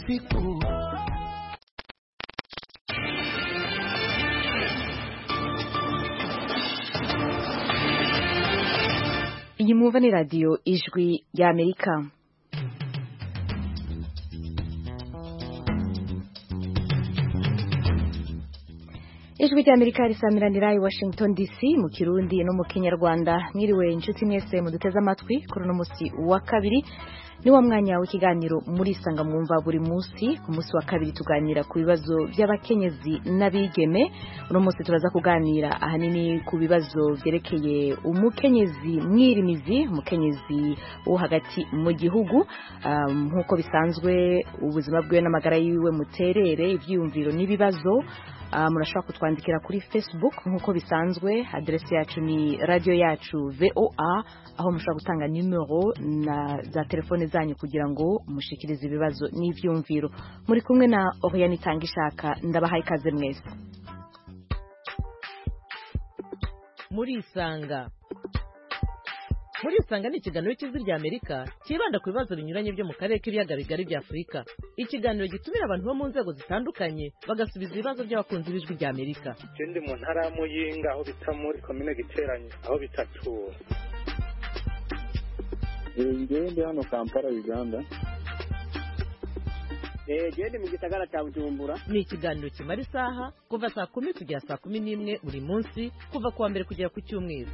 people. Iyi mwumva ni radiyo ijwi y'Amerika. Ijwi ry'Amerika risamiranira i Washington DC mu Kirundi no mu Kinyarwanda. Mwiriwe inshuti mwese muduteze amatwi kuri uno musi wa kabiri. Ni wa mwanya w'ikiganiro muri sanga mwumva buri munsi. Ku munsi wa kabiri tuganira ku bibazo by'abakenyezi n'abigeme. Uno munsi turaza kuganira ahanini ku bibazo byerekeye umukenyezi mwirimizi, umukenyezi wo hagati mu gihugu. Nkuko bisanzwe ubuzima bwiwe n'amagara yiwe muterere ivyiyumviro n'ibibazo. Murashobora kutwandikira kuri Facebook nkuko bisanzwe. Adresse yacu ni radio yacu VOA, aho mushobora gutanga numero za telefone zanyu kugira ngo mushikirize ibibazo n'ivyumviro. Muri kumwe na Oriane Tangishaka, ndabahaye ikaze mwese. Muri isanga ni ikiganiro cy'Ijwi ry'Amerika kibanda ku bibazo binyuranye byo mu karere k'ibiyaga bigari bya Afurika. Ikiganiro gitumira abantu bo mu nzego zitandukanye bagasubiza ibibazo by'abakunzi b'Ijwi ry'Amerika. Ndi mu ntara ya Muyinga aho bita muri komine Giteranye aho bita Tura. Ndi hano Kampala, Uganda. Ndi mu gisagara cya Bujumbura. Ni ikiganiro kimara isaha kuva saa 10 kugera saa 11 buri munsi kuva kuwa mbere kugera ku cyumweru.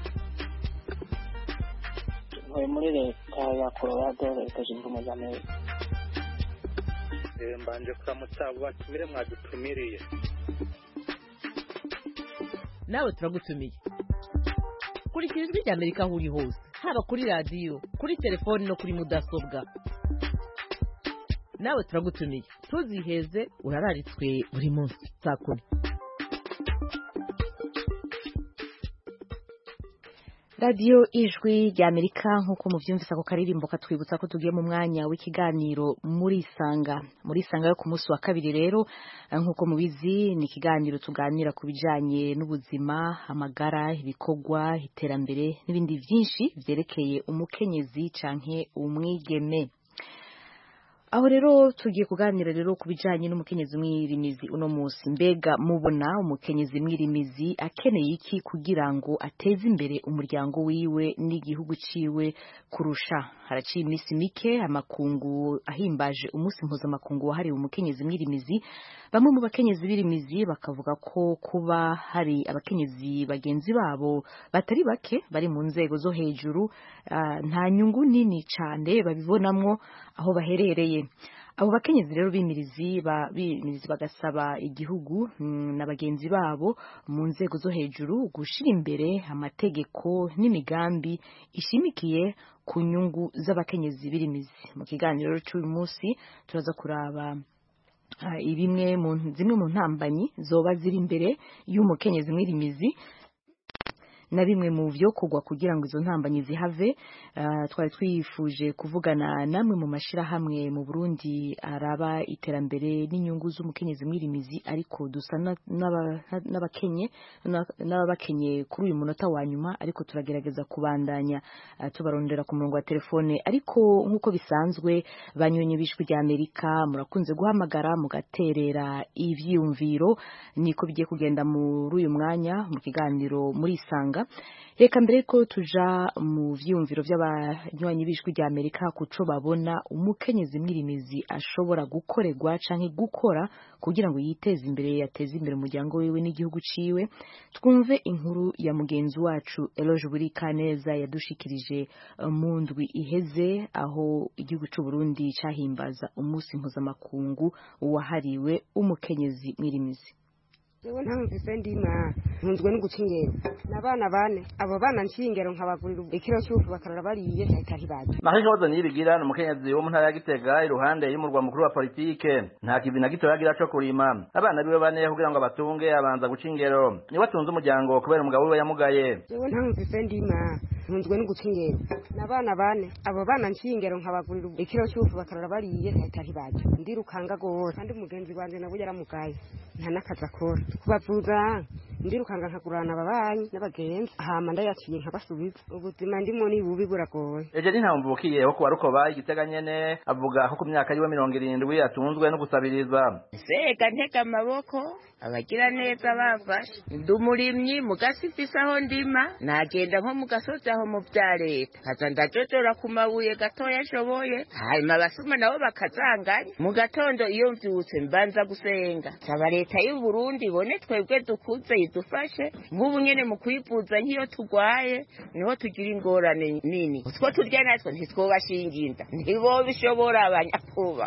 Muri leta ya Colorado, leta zunze ubumwe za Amerika. Mbanje kuramutsa batumire mwadutumiriye. Nawe turagutumiye. Kurikira Ijwi ry'Amerika aho uri hose, haba kuri radio, kuri telefone no kuri mudasobwa. Nawe turagutumiye. Tuziheze urararitswe buri munsi saa 10. Radio ijwi ry'Amerika nkuko muvyumvisa ko karirimbo katwibutsa ko tugiye mu mwanya w'ikiganiro muri sanga yo ku munsi wa kabiri. Rero nkuko mubizi ni ikiganiro tuganira ku bijanye n'ubuzima, amagara, ibikorwa, iterambere n'ibindi vyinshi vyerekeye umukenyezi canke umwigeme. Aho rero tugiye kuganira rero ku bijanye n'umukenyezi mwirimizi uno munsi. Mbega mubona umukenyezi mwirimizi akeneye iki kugira ngo ateze imbere umuryango wiwe n'igihugu ciwe kurusha? Haraciye iminsi mike amakungu ahimbaje umunsi mpuzamakungu wahariwe umukenyezi mwirimizi. Bamwe mu bakenyezi birimizi bakavuga ko kuba hari abakenyezi bagenzi babo batari bake bari mu nzego zo hejuru nta nyungu nini cyane babibonamwo aho baherereye. Abo bakenyezi rero bimirizi bagasaba igihugu na bagenzi babo mu nzego zo hejuru gushira imbere amategeko n'imigambi ishimikiye ku nyungu z'abakenyezi birimizi. Mu kiganiro cy'uyu munsi turaza kuraba zimwe mu ntambanyi zoba ziri imbere y'umukenyezi mwirimizi na bimwe mu byo kugwa kugira ngo izo ntambanyi zihave. Twari twifuje kuvugana namwe mu mashirahamwe mu Burundi araba iterambere n'inyungu z'umukenyezi mwirimizi, ariko dusa n'abakenye kuri uyu munota wa nyuma, ariko turagerageza kubandanya tubarondera ku murongo wa telefone. Ariko nk'uko bisanzwe banyonye b'Ijwi ry'Amerika murakunze guhamagara mugaterera ivyiyumviro. Niko bigiye kugenda muri uyu mwanya mu kiganiro muri isanga. Reka mbere ko tuja mu vyumviro by'abanywanyi b'Ijwi ry'Amerika kuco babona umukenyezi mwirimizi ashobora gukorerwa canke gukora kugira ngo yiteze imbere, yateze imbere umuryango wiwe n'igihugu ciwe. Twumve inkuru ya mugenzi wacu Eloge Burikaneza yadushikirije mu ndwi iheze, aho igihugu c'u Burundi cahimbaza umunsi mpuzamakungu wahariwe umukenyezi mwirimizi. Jewe ntamvise ndima ntunzwe no gucingera nabana bane abo bana ncingero nkabagurira ikiro cy'ufu bakarara bariye ntahibaje. Mahishozo nibigira n'umukenyezi wo mu ntara ya Gitega iruhande y'umurwa mukuru wa politike, nta kivi na gito yagira cyo kurima. Abana biwe bane kugira ngo abatunge abanza gucingero, ni watunze umuryango kubera umugabo wiwe yamugaye. Jewe ntamvise ndima ntunzwe no gucingera nabana bane abo bana ncingero nkabagurira ikiro cy'ufu bakarara bariye ntahibaje. Ndirukanga gose kandi umugenzi wanje nabo yaramugaye nta nakaza akora kubavuza ndirukanga nkagurana ababanyi n'abagenzi hama ndayaciye nkabasubiza ubuzima ndimo ni bubi buragoye eje nintamvukiye wo kuwa rukoba igitega nyene avuga ko ku myaka yiwe 70 atunzwe no gusabiriza sega ntega amaboko abagira neza bafashe ndi umurimyi mugasifise aho ndima nagenda nko mu gasozi aho mu vya leta kaza ndajojora ku mabuye gatoya ashoboye hanyuma abasuma nabo bakazanganya mu gatondo iyo mvyutse mbanza gusenga saba leta y'u Burundi ibone twebwe dukuze idufashe nk'ubu nyene mu kwivuza nk'iyo tugwaye niho tugira ingorane nini utwo turya natwo ntitwobashinginda ntibo bishobora abanyakuba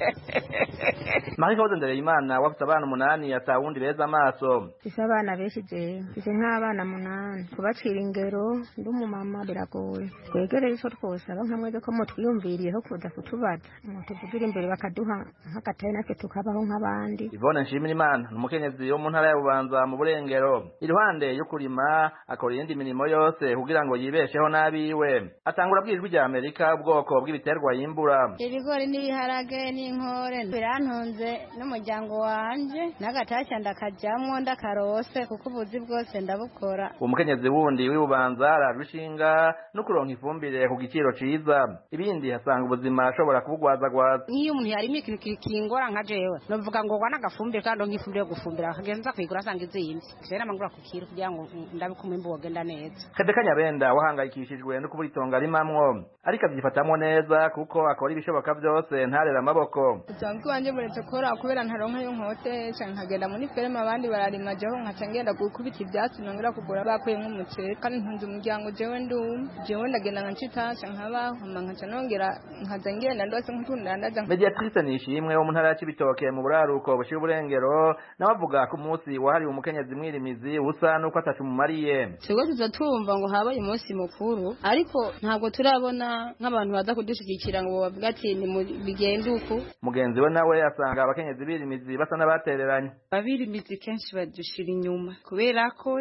Marie Claude Ndereyimana wafite abana 8 atawundi beza amaso ise abana benshi je ise nk'abana 8 kubacira ingero ndi umumama biragoye twegereye ico twose abankamwe ko mutwiyumviriyeho kuza kutubaza mutuvugira imbere bakaduha nk'akataye natwe tukabaho nk'abandi Yvonne Nshimirimana umukenyezi wo mu ntara ya Bubanza mu Burengero iruhande yo kurima akora iyindi mirimo yose kugira ngo yibesheho nabiwe atangura bwijwi rya Amerika ubwoko bw'ibiterwa yimbura ibigori n'ibiharage n'inkore birantunze n'umuryango wanje n'agatashya ndakajamwo ndakarose kuko ubuzi bwose ndabukora umukenyezi wundi w'ibubanza ararushinga no kuronka ifumbire ku giciro ciza ibindi hasanga ubuzima ashobora kubugwazagwaza nk'iyo umuntu yarimo ikintu kingora nka jewe novuga ngo gwana gafumbire kandi nk'ifumbire yo gufumbira akagenza kwigura asanga izindi je namangura ku kiro kugira ngo ndabikume imbo wogenda neza Kadeka Nyabenda wahangayikishijwe no kuburitonga rimamwo ariko avyifatamwo neza kuko akora ibishoboka byose ntarera amaboko Jangu wanje muretse kora kubera ntaronka yo nkote nkagenda muri ferme abandi bararima jeho nkaca ngenda gukubita ibyatsi nongera kugura bakuye nk'umuceri kandi ntunze umuryango jewe ndagenda nkacitasha nkabaho nkaca nongera nkaza ngenda ndose nk'utunda ndaja Mediatrice Nishimwe wo mu ntara ya Cibitoke mu buraruko bushira uburengero nawe avuga ko umunsi wahariwe umukenyezi mwirimizi usa nuko atacumumariye Twebwe tuzatumva ngo habaye umunsi mukuru ariko ntabwo turabona nk'abantu baza kudushigikira ngo bavuga ati ni bigende uku mugenzi we nawe asanga abakenyezi birimizi basa n'abatereranye abirimizi kenshi badushira inyuma kubera ko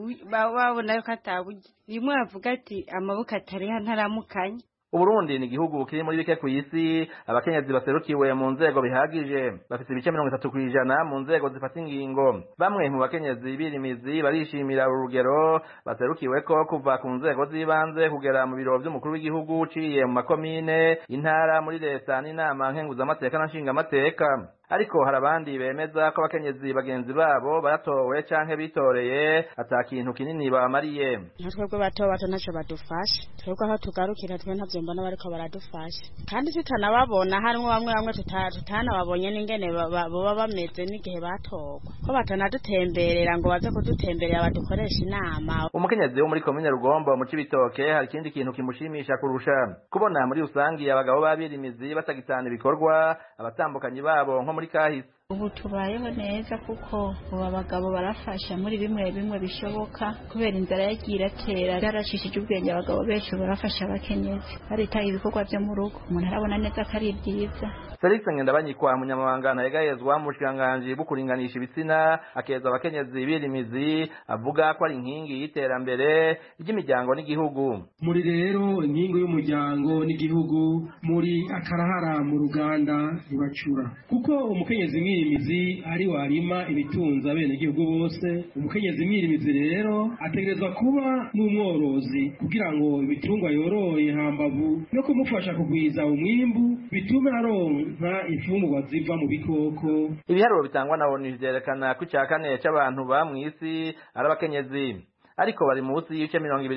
babona yuko atabuye rimwe bavuga ati amaboko atariha ntaramukanye Uburundi ni igihugu kiri muri bike ku isi abakenyezi baserukiwe mu nzego bihagije bafite ibice 30% mu nzego zifata ingingo bamwe mu bakenyezi birimizi barishimira urugero baserukiwe ko kuva ku nzego z'ibanze kugera mu biro by'umukuru w'igihugu uciye mu makomine intara muri leta n'inama nkenguzamateka na nshingamateka ariko hari abandi bemeza ko abakenyezi bagenzi babo batowe canke bitoreye atakintu kinini bamariye natwebwe bato ntaco badufasha twebwe aho tugarukira twe ntavyo mbona bariko baradufasha kandi tutanababona harimwo bamwe tutanababonye n'ingene boba bameze n'igihe batorwa ko batanadutemberera ngo baze kudutemberera badukoresha inama umukenyezi wo muri komine Rugombo mu Cibitoke hari ikindi kintu kimushimisha kurusha kubona muri rusangi abagabo babirimizi batagitana ibikorwa abatambukanyi babo nko muri kahise ubu tubayeho neza kuko ubu abagabo barafasha muri bimwe bishoboka kubera inzara yagiye iratera yarashishije ubwenge abagabo benshi barafasha abakenyezi baritaye ibikorwa byo mu rugo umuntu arabona neza ko ari byiza Felix Ngendabanyikwa munyamabanga ntayegayezwa mu bushikiranganji bukuringanisha ibitsina akeza abakenyezi birimizi avuga ko ari inkingi y'iterambere ry'imiryango n'igihugu muri rero inkingi y'umuryango n'igihugu muri akarahara mu ruganda ntibacura kuko umukenyezi mwirimizi ari warima ibitunza bene igihugu bose umukenyezi mwirimizi rero ategerezwa kuba n'umworozi kugira ngo ibitungwa yoroye hambavu no kumufasha kugwiza umwimbu bitume aronka imfungurwa ziva mu bikoko ibiharuro bitangwa na ONU vyerekana ko icya kane c'abantu ba mw'isi ari abakenyezi ariko bari munsi y'ibice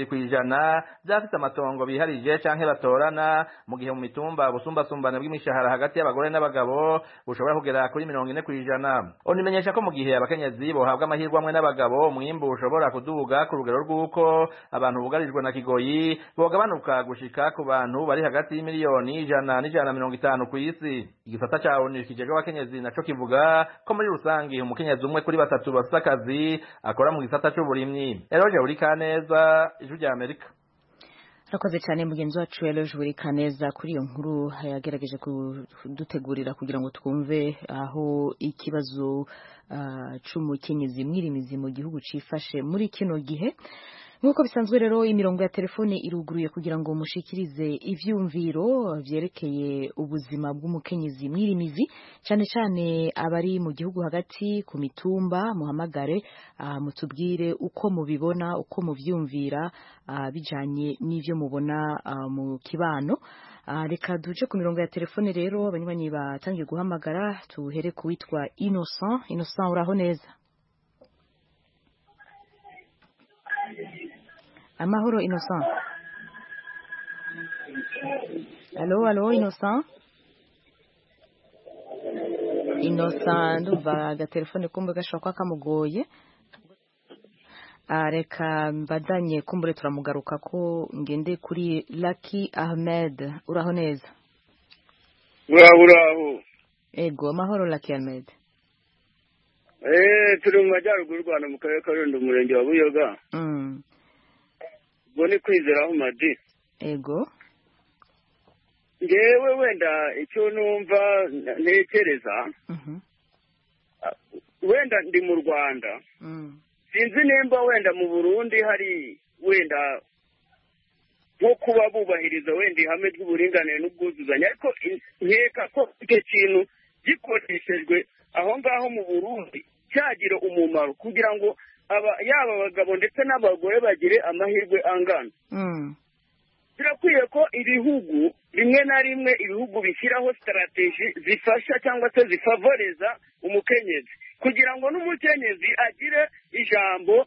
20% byafite amatongo biharije canke batorana mu gihe mu mitumba busumbasumbane bw'imishahara hagati y'abagore n'abagabo bushobora kugera kuri 40%. Onimenyesha ko mu gihe abakenyezi bohabwa amahirwe amwe n'abagabo umwimbu ushobora kuduga ku rugero rw'uko abantu bugarijwe na kigoyi bogabanuka gushika ku bantu bari hagati y'imiliyoni 100 n'ijana 150 ku isi. Igisata ca ONU kijejwe abakenyezi naco kivuga ko muri rusangi umukenyezi umwe kuri 3 bafite akazi akora mu gisata c'uburimyi. Uri kaneza ijuru rya Amerika Rakoze cyane mugenzi wacu Eloge Buri Kaneza kuri iyo nkuru yagerageje kudutegurira kugira ngo twumve aho ikibazo c'umukenyezi mwirimizi mu gihugu cifashe muri kino gihe nk'uko bisanzwe rero imirongo ya telefone iruguruye kugira ngo mushikirize ivyumviro vyerekeye ubuzima bw'umukenyezi mwirimizi cyane cyane abari mu gihugu hagati ku mitumba muhamagare mutubwire uko mubibona uko muvyumvira bijanye n'ivyo mubona mu kibano. Reka duje ku mirongo ya telefone rero abanywanyi batangiye guhamagara tuhere kuwitwa Innocent. Innocent uraho neza? Amahoro Innocent. Allo Innocent. Innocent ndumva agatelefone kumbe gashobora kuba kamugoye. Reka mbadanye kumbure turamugaruka ko ngende kuri Lucky Ahmed. Uraho neza? Uraho. Ego amahoro Lucky Ahmed. Turi mu majyaruguru y'u Rwanda mu karere ka Rulindo umurenge wa Buyoga. Ubwo ni Kwizera Ahmad. Ego. Ngewe wenda icyo numva ntekereza wenda ndi mu Rwanda sinzi nimba wenda mu Burundi hari wenda nko kuba bubahiriza wenda ihame ry'uburinganire n'ubwuzuzanye ariko nkeka ko icyo kintu gikoreshejwe aho ngaho mu Burundi cyagira umumaro kugira ngo yaba abagabo ndetse n'abagore bagire amahirwe angana. Birakwiye ko ibihugu rimwe na rimwe ibihugu bishyiraho strategy zifasha cyangwa se zifavoriza umukenyezi kugira ngo n'umukenyezi agire ijambo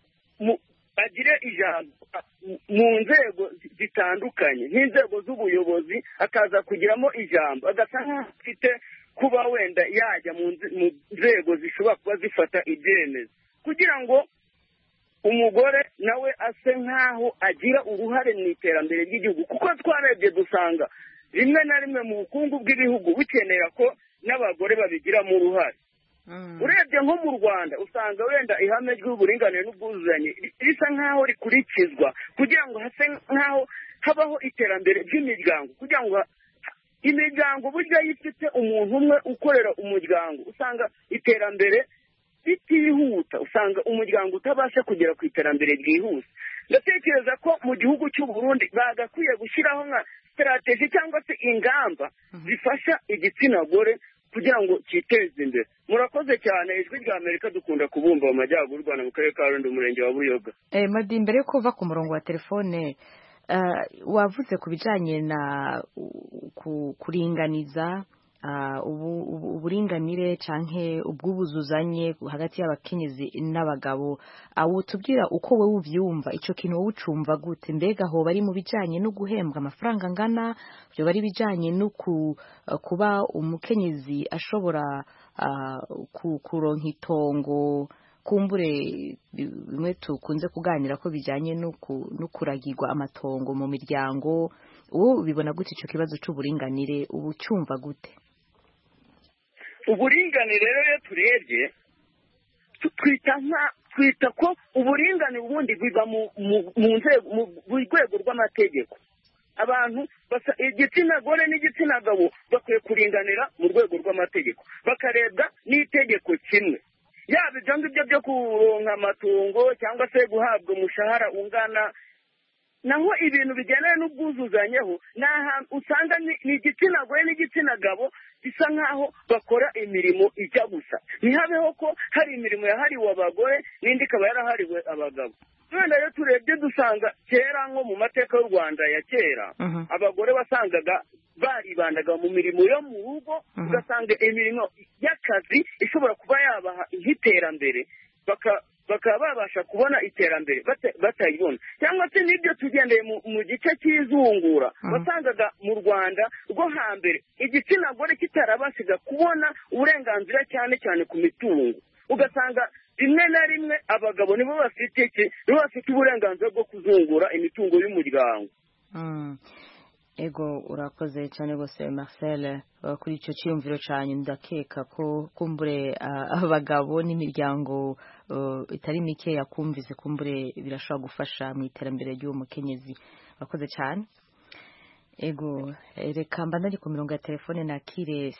mu nzego zitandukanye nk'inzego z'ubuyobozi akaza kugiramo ijambo agasa nk'aho afite kuba wenda yajya mu nzego zishobora kuba zifata ibyemezo kugira ngo umugore nawe ase nk'aho agira uruhare mu iterambere ry'igihugu kuko twarebye dusanga rimwe na rimwe mu bukungu bw'ibihugu bukenera ko n'abagore babigiramo uruhare. Urebye nko mu Rwanda usanga wenda ihame ry'uburinganire n'ubwuzuzanye risa nk'aho rikurikizwa kugira ngo hase nk'aho habaho iterambere ry'imiryango kugira ngo imiryango burya yifite umuntu umwe ukorera umuryango usanga iterambere bitihuta usanga umuryango utabasha kugera ku iterambere ryihuse. Ndatekereza ko mu gihugu cy'u Burundi bagakwiye gushyiraho nka strategy cyangwa se ingamba zifasha igitsina gore kugira ngo cyiteze imbere. Murakoze cyane ijwi rya Amerika dukunda kubumva mu majyaruguru y'u Rwanda mu karere ka Rulindo umurenge wa Buyoga. Madi mbere yo kuva ku murongo wa telefone wavuze ku bijanye na kuringaniza uburinganire canke ubwubuzuzanye hagati y'abakenyezi n'abagabo tubwira uko wowe uvyumva ico kintu wowe ucumva gute mbega ho bari mu bijanye no guhembwa amafaranga angana byo bari bijanye no kuba umukenyezi ashobora kuronka itongo kumbure bimwe tukunze kuganira ko bijanye no kuragirwa amatongo mu miryango ubu bibona gute ico kibazo c'uburinganire ubu cyumva gute? Uburinganire rero turebye twita ko uburinganire ubundi biva mu rwego rw'amategeko. Abantu igitsina gore n'igitsina gabo bakwiye kuringanira mu rwego rw'amategeko bakarebwa n'itegeko kimwe yaba ibyo ngibyo byo kuronka amatungo cyangwa se guhabwa umushahara ungana. Naho ibintu bijyana n'ubwuzuzanyeho usanga ni igitsina gore n'igitsina gabo bisa nk'aho bakora imirimo ijya gusa ntihabeho ko hari imirimo yahariwe abagore n'indi ikaba yarahariwe abagabo. Wenda rero turebye dusanga kera nko mu mateka y'u Rwanda ya kera abagore wasangaga baribandaga mu mirimo yo mu rugo ugasanga imirimo y'akazi ishobora kuba yabaha nk'iterambere bakaba babasha kubona iterambere batayibona cyangwa se n'ibyo tugendeye mu gice cy'izungura wasangaga mu Rwanda rwo hambere igitsina gore kitarabashiga kubona uburenganzira cyane cyane ku mitungo ugasanga rimwe na rimwe abagabo nibo bafite uburenganzira bwo kuzungura imitungo y'umuryango. Ego urakoze cyane gose Marcel kuri icyo cyiyumviro cyane ndakeka ko kumbure abagabo n'imiryango itari mike yakumvise kumbure birashobora gufasha mu iterambere ry'uwo mukenyezi. Urakoze cyane. Ego reka mbandanye ku mirongo ya telefone nakire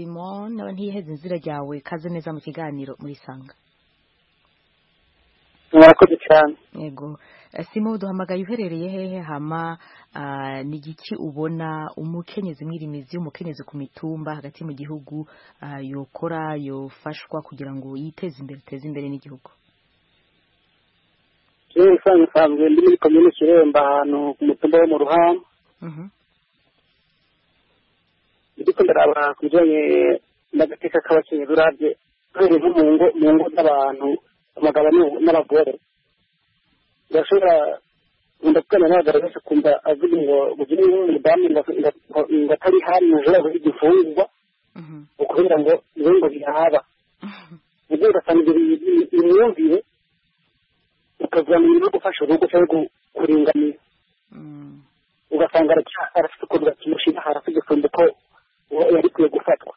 Simon naba ntiyiheze inzira ryawe kaze neza mu kiganiro muri Sanga. murakoze cyane. Yego Simo duhamagaye uherereye hehe hama ni igiki ubona umukenyezi mwirimizi umukenyezi ku mitumba hagati mu gihugu yokora yofashwa kugira ngo yiteze imbere n'igihugu? Yewe nsanzwe ndi muri komine Kiremba ahantu ku mutumba wo mu Ruhamo. Ndiko ndaraba kujanye n'agateka k'abakenyezi uravye kubera mu ngo z'abantu abagabo n'abagore ndashobora ndakana n'abagaragaza kumva avuga ngo gugire umudamu ngo atari hari ujura buri gifungwa ukubera ngo ngo birahaba ubwo ugasanga imyumvire ukavuga mu no gufasha urugo cyangwa kuringaniza ugasanga arafite ukuntu bakimushyira hasi gusumba uko yari kwiye gufatwa.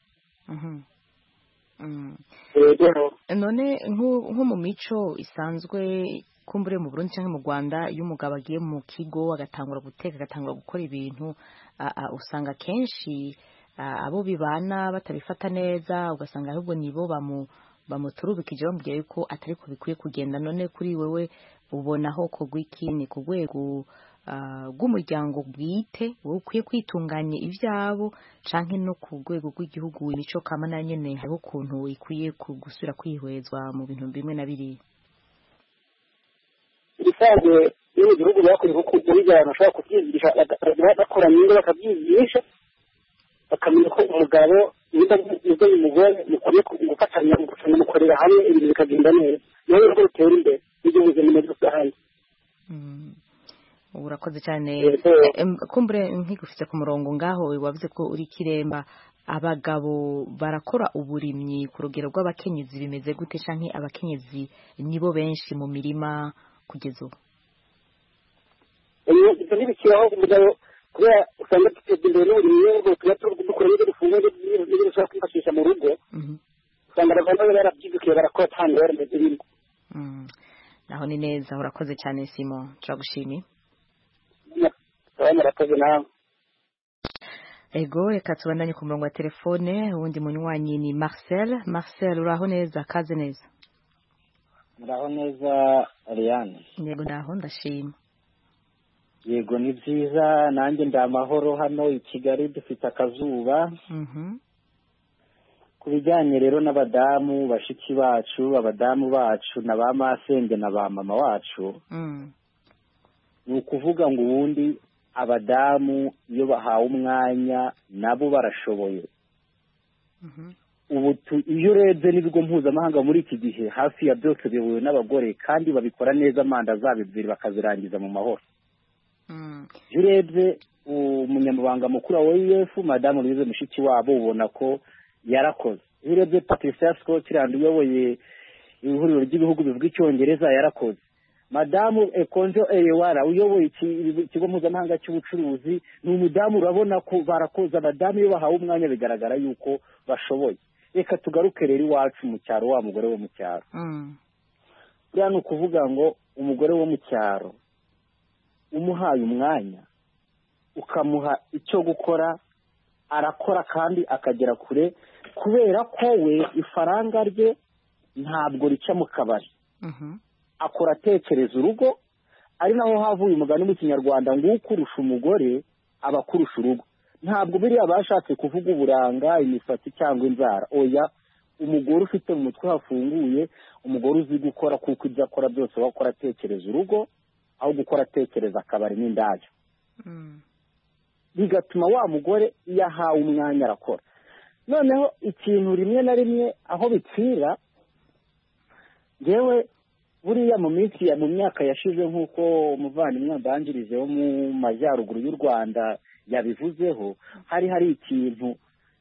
None nko mu mico isanzwe kumbure mu Burundi cyangwa mu Rwanda iyo umugabo agiye mu kigo agatangura guteka agatangura gukora ibintu usanga kenshi abo bibana batabifata neza ugasanga ahubwo nibo bamuturubikije bamubwira yuko atari ko bikwiye kugenda. None kuri wewe ubonaho ko gwiki ku rwego rw'umuryango bwite wowe ukwiye kwitunganya ibyabo canke no ku rwego rw'igihugu imico kama na nyene hariho ukuntu ikwiye gusubira kwihwezwa mu bintu bimwe na biriya? Bisanzwe iyo igihugu bakwiye kukurikirana bashobora kubyigisha bakora nyingo bakabyigisha bakamenya ko umugabo n'ibyo umugore mukwiye gufatanya mukorera hamwe ibintu bikagenda neza niyo rero bitera imbere n'igihugu muri rusange. Urakoze cyane. Kumbure nkigufite ku murongo ngaho wavuze ko uri Kiremba abagabo barakora uburimyi ku rugero rw'abakenyezi bimeze gute canke abakenyezi nibo benshi mu mirima kugeza ubu? Ibyo ntibikiraho umugabo kubera usanga duteza imbere n'uburimyi n'ubwo tuba dukora n'ibyo dufungura n'ibyo dushobora kwifashisha mu rugo usanga abagabo barabyidukiye barakora kandi barameze bimwe. Naho ni neza. Urakoze cyane Simon turagushimiye. Murakoze nawe. Ego reka tubandanye ku murongo wa telefone uwundi munywanyi ni Marcel. Marcel uraho neza kaze neza? Muraho neza Ariane. Yego ndaho ndashima. Yego ni byiza nanjye ndamahoro hano i Kigali dufite akazuba. Ku bijyanye rero n'abadamu bashiki bacu abadamu bacu na ba masenge na ba mama wacu ni ukuvuga ngo ubundi abadamu iyo bahawe umwanya nabo barashoboye. Ubu iyo urebye n'ibigo mpuzamahanga muri iki gihe hafi ya byose biyobowe n'abagore kandi babikora neza manda zabo ebyiri bakazirangiza mu mahoro. Iyo urebye umunyamabanga mukuru wa OIF madamu Louise Mushikiwabo ubona ko yarakoze. Iyo urebye Patricia Scotland uyoboye ihuriro ry'ibihugu bivuga icyongereza yarakoze. Madamu Ekonjo Eyewara uyoboye ikigo mpuzamahanga cy'ubucuruzi ni umudamu urabona ko barakoze. Abadamu iyo bahawe umwanya bigaragara yuko bashoboye. Reka tugaruke rero iwacu mu cyaro wa mugore wo mu cyaro. Buriya ni ukuvuga ngo umugore wo mu cyaro umuhaye umwanya ukamuha icyo gukora arakora kandi akagera kure kubera ko we ifaranga rye ntabwo rica mu kabari. Akora atekereza urugo ari naho havuye umugani mu Kinyarwanda ngo ukurusha umugore aba akurusha urugo. Ntabwo biriya bashatse kuvuga uburanga imisatsi cyangwa inzara oya umugore ufite mu mutwe hafunguye umugore uzi gukora kuko ibyo akora byose wakora atekereza urugo aho gukora atekereza akabari n'indaya. Bigatuma wa mugore yahawe umwanya arakora. Noneho ikintu rimwe na rimwe aho bipfira ngewe buriya mu minsi mu myaka yashize nk'uko umuvandimwe mbanjirije wo mu majyaruguru y'u Rwanda yabivuzeho hari ikintu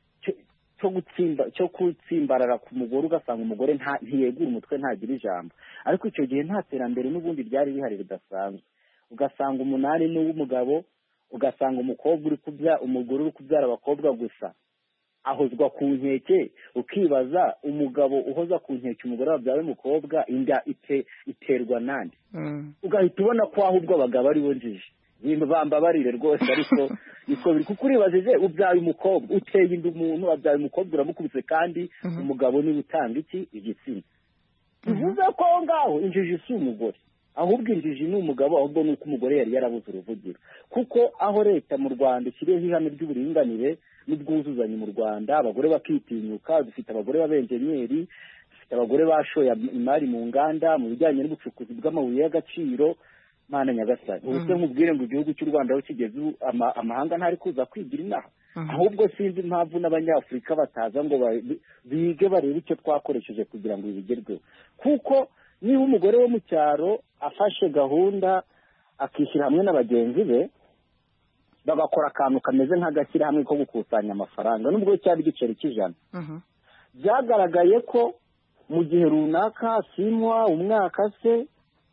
cyo gutsimbarara ku mugore ugasanga umugore ntiyegura umutwe ntagira ijambo. Ariko icyo gihe nta terambere n'ubundi byari bihari bidasanzwe. Ugasanga umunani n'uw'umugabo ugasanga umugore uri kubyara abakobwa gusa ahozwa ku nkeke ukibaza umugabo uhoza ku nkeke umugore wabyawe umukobwa inda iterwa nande. Ugahita ubona ko ahubwo abagabo ari bo njiji ibintu bambabarire rwose ariko niko biri kuko uribajije ubyaye umukobwa uteye inda umuntu wabyaye umukobwa uramukubise kandi umugabo niwe utanga igitsina. bivuze ko aho ngaho injiji si umugore ahubwo injiji ni umugabo ahubwo ni uko umugore yari yarabuze uruvugiro kuko aho leta mu Rwanda ishyiriyeho ihame ry'uburinganire n'ubwuzuzanye mu Rwanda abagore bakitinyuka dufite abagore b'abenjenyeri dufite abagore bashoye imari mu nganda mu bijyanye n'ubucukuzi bw'amabuye y'agaciro mana nyagasani ubuse nkubwire ngo igihugu cy'u Rwanda aho kigeze amahanga ntari kuza kwigira inaha ahubwo sinzi impamvu n'abanyafurika bataza ngo bige barebe icyo twakoresheje kugira ngo bibigerweho kuko niba umugore wo mu cyaro afashe gahunda akishyira hamwe na bagenzi be bagakora akantu kameze nk'agashyirahamwe ko gukusanya amafaranga nubwo cyari igiceri cy'ijana byagaragaye ko mu gihe runaka simwa umwaka se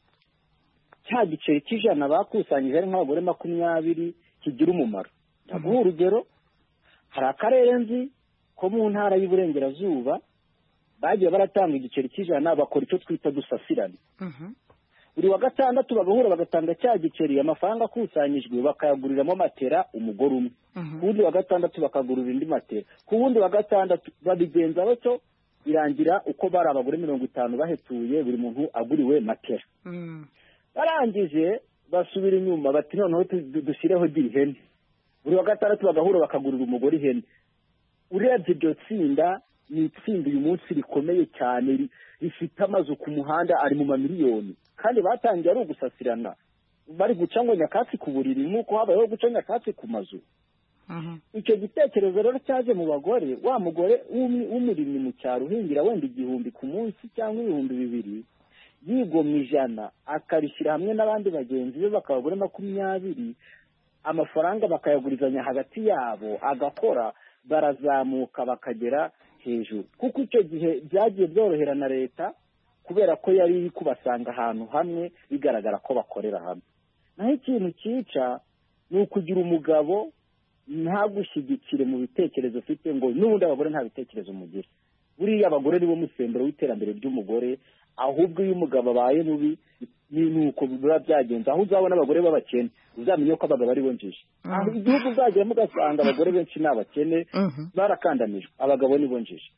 cya giceri cy'ijana bakusanyije ari nk'abagore 20 kigira umumaro ndaguha urugero hari akarere nzi ko mu ntara y'Iburengerazuba bagiye baratanga igiceri cy'ijana bakora icyo twita dusasirane buri wa gatandatu bagahura bagatanga cya giceri amafaranga akusanyijwe bakayaguriramo matera umugore umwe ku wundi wa gatandatu bakagurira indi matera ku wundi wa gatandatu babigenza batyo birangira uko bari abagore 50 bahetuye buri muntu aguriwe matera barangije basubira inyuma bati noneho dushyireho ihene buri wa gatandatu bagahura bakagurira umugore ihene urebye iryo tsinda ni itsinda uyu munsi rikomeye cyane rifite amazu ku muhanda ari mu mamiliyoni kandi batangiye ari ugusasirana bari guca ngo nyakatsi ku buriri nk'uko habayeho guca nyakatsi ku mazu icyo gitekerezo rero cyaje mu bagore wa mugore w'umurimyi mu cyaro uhingira wenda 1000 ku munsi cyangwa 200 yigomwa 100 akarishyira hamwe n'abandi bagenzi be bakabagore 20 amafaranga bakayagurizanya hagati yabo agakora barazamuka bakagera hejuru kuko icyo gihe byagiye byorohera na leta kubera ko yari kubasanga ahantu hamwe bigaragara ko bakorera hamwe naho ikintu cyica ni ukugira umugabo ntagushyigikire mu bitekerezo ufite ngo n'ubundi abagore nta bitekerezo mugira buriya abagore nibo musemburo w'iterambere ry'umugore ahubwo iyo umugabo abaye mubi nuko biba byagenze aho uzabona abagore b'abakene uzamenye ko abagabo ari bo njiji igihugu uzagiye mugasanga abagore benshi n'abakene barakandamijwe abagabo ni bo njiji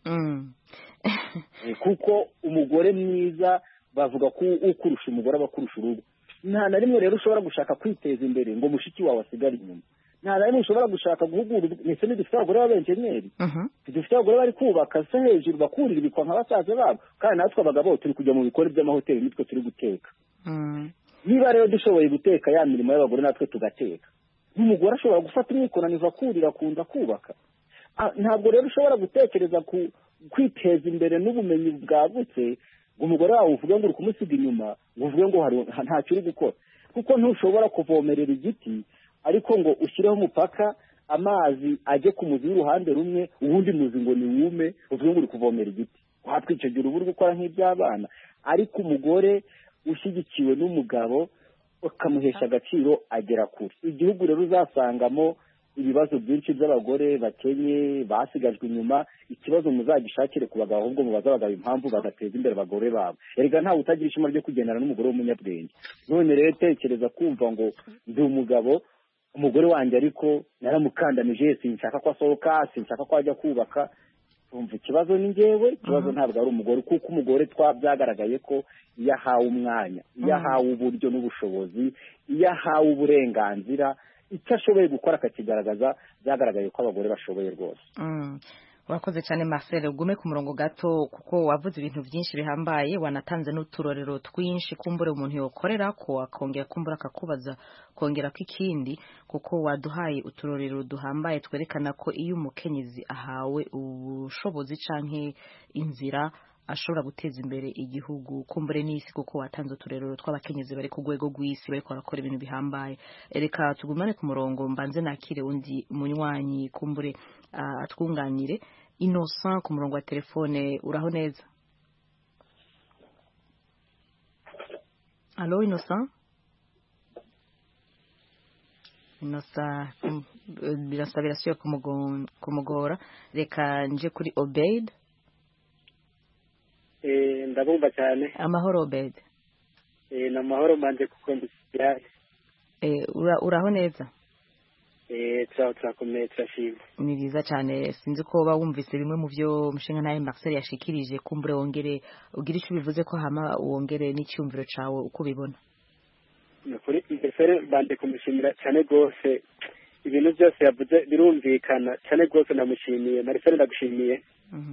kuko umugore mwiza bavuga ko ukurusha umugore abakurusha urugo nta na rimwe rero ushobora gushaka kwiteza imbere ngo mushiki wawe asigare inyuma nta na rimwe ushobora gushaka guhugura ndetse dufite abagore b'abenjenyeri dufite abagore bari kubaka se hejuru bakurira ibikwa nka basaza babo kandi natwe abagabo turi kujya mu bikoni by'amahoteli nitwe turi guteka niba rero dushoboye guteka ya mirimo y'abagore natwe tugateka n'umugore ashobora gufata imyikonaniza akurira akunda kubaka ntabwo rero ushobora gutekereza kwiteza imbere n'ubumenyi bwagutse ngo umugore wawe uvuge ngo uri kumusiga inyuma ngo uvuge ngo ntacyo uri gukora kuko ntushobora kuvomerera igiti ariko ngo ushyireho umupaka amazi ajye ku muzi w'uruhande rumwe uwundi muzi ngo ni wume uvuge ngo uri kuvomera igiti watwicegera ubu uri gukora nk'iby'abana ariko umugore ushyigikiwe n'umugabo ukamuhesha agaciro agera kure igihugu rero uzasangamo ibibazo byinshi by'abagore bakenye basigajwe inyuma ikibazo muzagishakire ku bagabo ahubwo mubaze abagabo impamvu bagateza imbere abagore babo erega ntawe utagira ishema ryo kugendana n'umugore w'umunyabwenge none rero tekereza kumva ngo ndi umugabo umugore wanjye ariko naramukandamije sinshaka ko asohoka sinshaka ko ajya kubaka umva ikibazo ni njyewe ikibazo ntabwo ari umugore kuko umugore byagaragaye ko iyo ahawe umwanya iyo ahawe uburyo n'ubushobozi iyo ahawe uburenganzira icyo ashoboye gukora akakigaragaza byagaragaye ko abagore bashoboye rwose urakoze cyane Marcel ugume ku murongo gato kuko wavuze ibintu byinshi bihambaye wanatanze n'uturorero twinshi kumbure umuntu yokorera ko akongera kumbura akakubaza kongera ko ikindi kuko waduhaye uturorero duhambaye twerekana ko iyo umukenyezi ahawe ubushobozi canke inzira ashobora guteza imbere igihugu kumbure n'isi kuko watanze uturerero tw'abakenyezi bari ku rwego rw'isi bariko barakora ibintu bihambaye reka tugumane ku murongo mbanze nakire undi munywanyi kumbure atwunganire Innocent ku murongo wa telefone uraho neza Allo Innocent birasabira siyo kumugora reka nje kuri Obeid ndabumva cyane amahoro Obeid ni amahoro mbanje kuko mbishyira uraho neza turakomeye turashima. Ni byiza cyane, sinzi ko uba wumvise bimwe mu byo Mushinga nawe Marcel yashikirije, kumbure wongere ugira icyo bivuze ko hama wongere n'icyumviro cawe uko ubibona. Ni ukuri mbese bande kumushimira cyane rwose, ibintu byose yavuze birumvikana cyane rwose, ndamushimiye Marcel, ndagushimiye.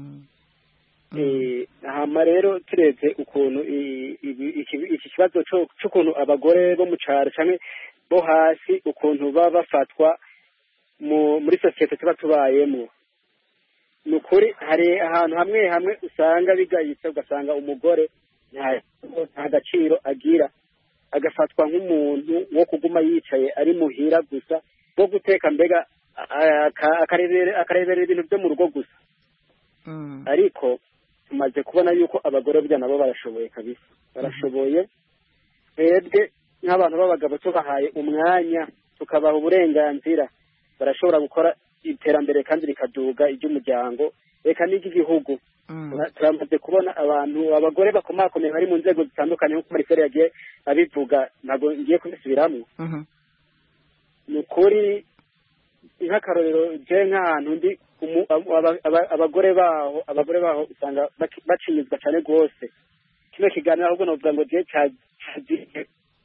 Hama rero turebye ukuntu iki kibazo cy'ukuntu abagore bo mu cyaro cyangwa bo hasi ukuntu baba bafatwa muri sosiyete tuba tubayemo, ni ukuri hari ahantu hamwe hamwe usanga bigayitse, ugasanga umugore nta gaciro agira, agafatwa nk'umuntu wo kuguma yicaye ari muhira gusa, wo guteka mbega akarebera ibintu byo mu rugo gusa. Ariko tumaze kubona yuko abagore burya nabo barashoboye kabisa, barashoboye. Twebwe nk'abantu b'abagabo tubahaye umwanya, tukabaha uburenganzira, barashobora gukora iterambere kandi rikaduga iry'umuryango reka n'iry'igihugu. Turamaze kubona abagore bakomakomeye bari mu nzego zitandukanye nk'uko Marcel yagiye abivuga, ntabwo ngiye kubisubiramo. Ni ukuri nk'akarorero je nk'ahantu ndi abagore baho usanga bacinyizwa cyane rwose. Kino kiganiro ahubwo novuga ngo je cagiye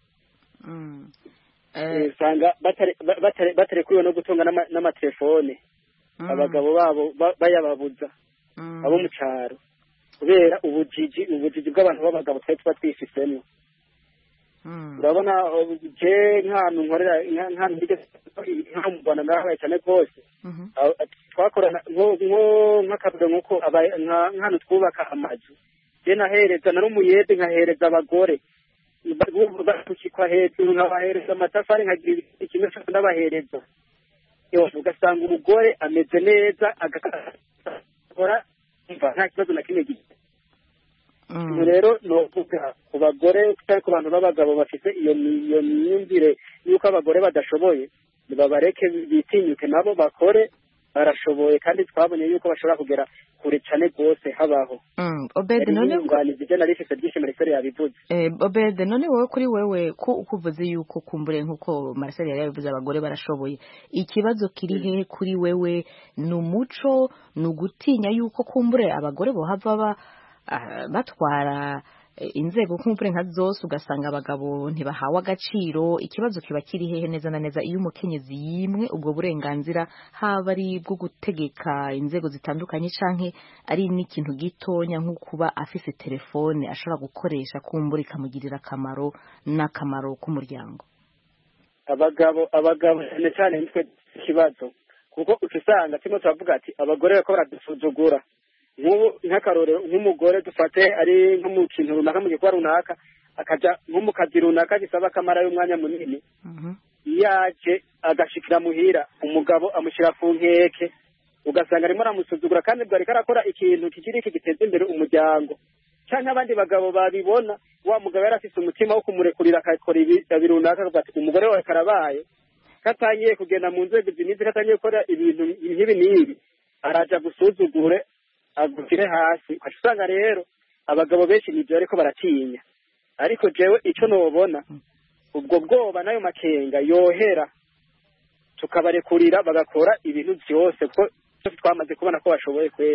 usanga batarekuriwe no gutunga n'amatelefone, abagabo babo bayababuza, abo mu cyaro, kubera ubujiji bw'abantu b'abagabo twari tuba twifisemo. Urabona je nk'ahantu nkorera nka mu Rwanda ndahabaye cyane rwose, twakorana nk'akavuga nk'uko nk'ahantu twubaka amazu, je nahereza nari umuyede nkahereza abagore bakukikwa hejuru, nkabahereza amatafari, nkagira ikintu cyose ndabahereza. Ugasanga umugore ameze neza, agakora nta kibazo na kimwe gifite. Rero novuga ku bagore cyangwa ku bantu b'abagabo bafite iyo myumvire y'uko abagore badashoboye, nibabareke bitinyuke nabo bakore, barashoboye kandi twabonye yuko bashobora kugera kure cyane rwose habaho. Obed, none nganije narifise byinshi Marcel yabivuze. Obed, none wowe kuri wewe ko ukuvuze yuko kumbure nkuko Marcel yari yabivuze abagore barashoboye, ikibazo kiri he kuri wewe? Ni umuco, ni ugutinya yuko kumbure abagore bohava batwara inzego kumbure nka zose, ugasanga abagabo ntibahawe agaciro? Ikibazo kiba kiri hehe neza na neza iyo umukenyezi yimwe ubwo burenganzira, haba ari bwo gutegeka inzego zitandukanye canke ari n'ikintu gitonya nko kuba afise telefone ashobora gukoresha kumbure ikamugirira akamaro n'akamaro k'umuryango? Abagabo cyane cyane nitwe ikibazo, kuko usanga kimwe turavuga ati abagore bako baradusuzugura. Nk'akarorero nk'umugore dufate ari nko mu kintu runaka, mu gikorwa runaka, akaja nko mu kazi runaka gisaba akamara y'umwanya munini, yaje agashikira muhira, umugabo amushyira ku nkeke, ugasanga arimo aramusuzugura kandi bwari karakora ikintu kikiri giteza imbere umuryango. Canke abandi bagabo babibona, wa mugabo yari afise umutima wo kumurekurira akakora ibi runaka, ati umugore wawe karabaye katangiye kugenda mu nzego zinizi, katangiye gukora ibintu nk'ibi n'ibi, araja gusuzugure agukire hasi. Usanga rero abagabo benshi nibyo ariko baratinya. Ariko jewe ico nobona, ubwo bwoba nayo makenga yohera, tukabarekurira bagakora ibintu byose, ko twamaze kubona ko bashoboye kwera.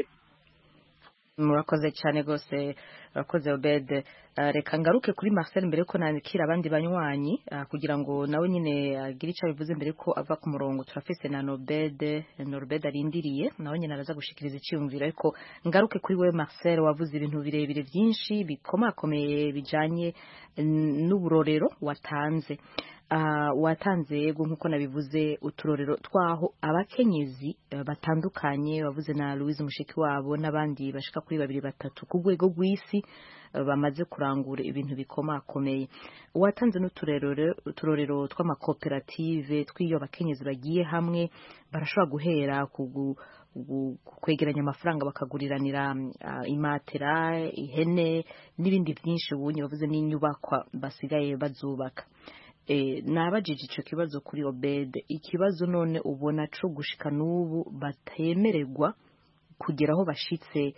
Murakoze cyane rwose, urakoze Obed. Reka ngaruke kuri Marcel mbere ko nandikira abandi banywanyi kugira ngo nawe nyine agire icyo bivuze mbere ko ava ku murongo. Turafise na Norbert arindiriye, nawe nyine araza gushikiriza icyumviro, ariko ngaruke kuri we Marcel, wavuze ibintu birebire byinshi bikomakomeye bijanye n'uburorero watanze. Watanze yego nkuko nabivuze uturorero twaho abakenyezi batandukanye, wavuze na Louise Mushikiwabo n'abandi bashika kuri 2-3 ku rwego rw'isi bamaze kurangura ibintu bikomakomeye. Watanze n'uturorero tw'amakoperative tw'iyo abakenyezi bagiye hamwe barashobora guhera kwegeranya amafaranga bakaguriranira imatera, ihene n'ibindi byinshi. Ubunye bavuze n'inyubakwa basigaye bazubaka. Nabajije ico kibazo kuri Obed, ikibazo none ubona co gushika n'ubu batemererwa kugeraho bashitse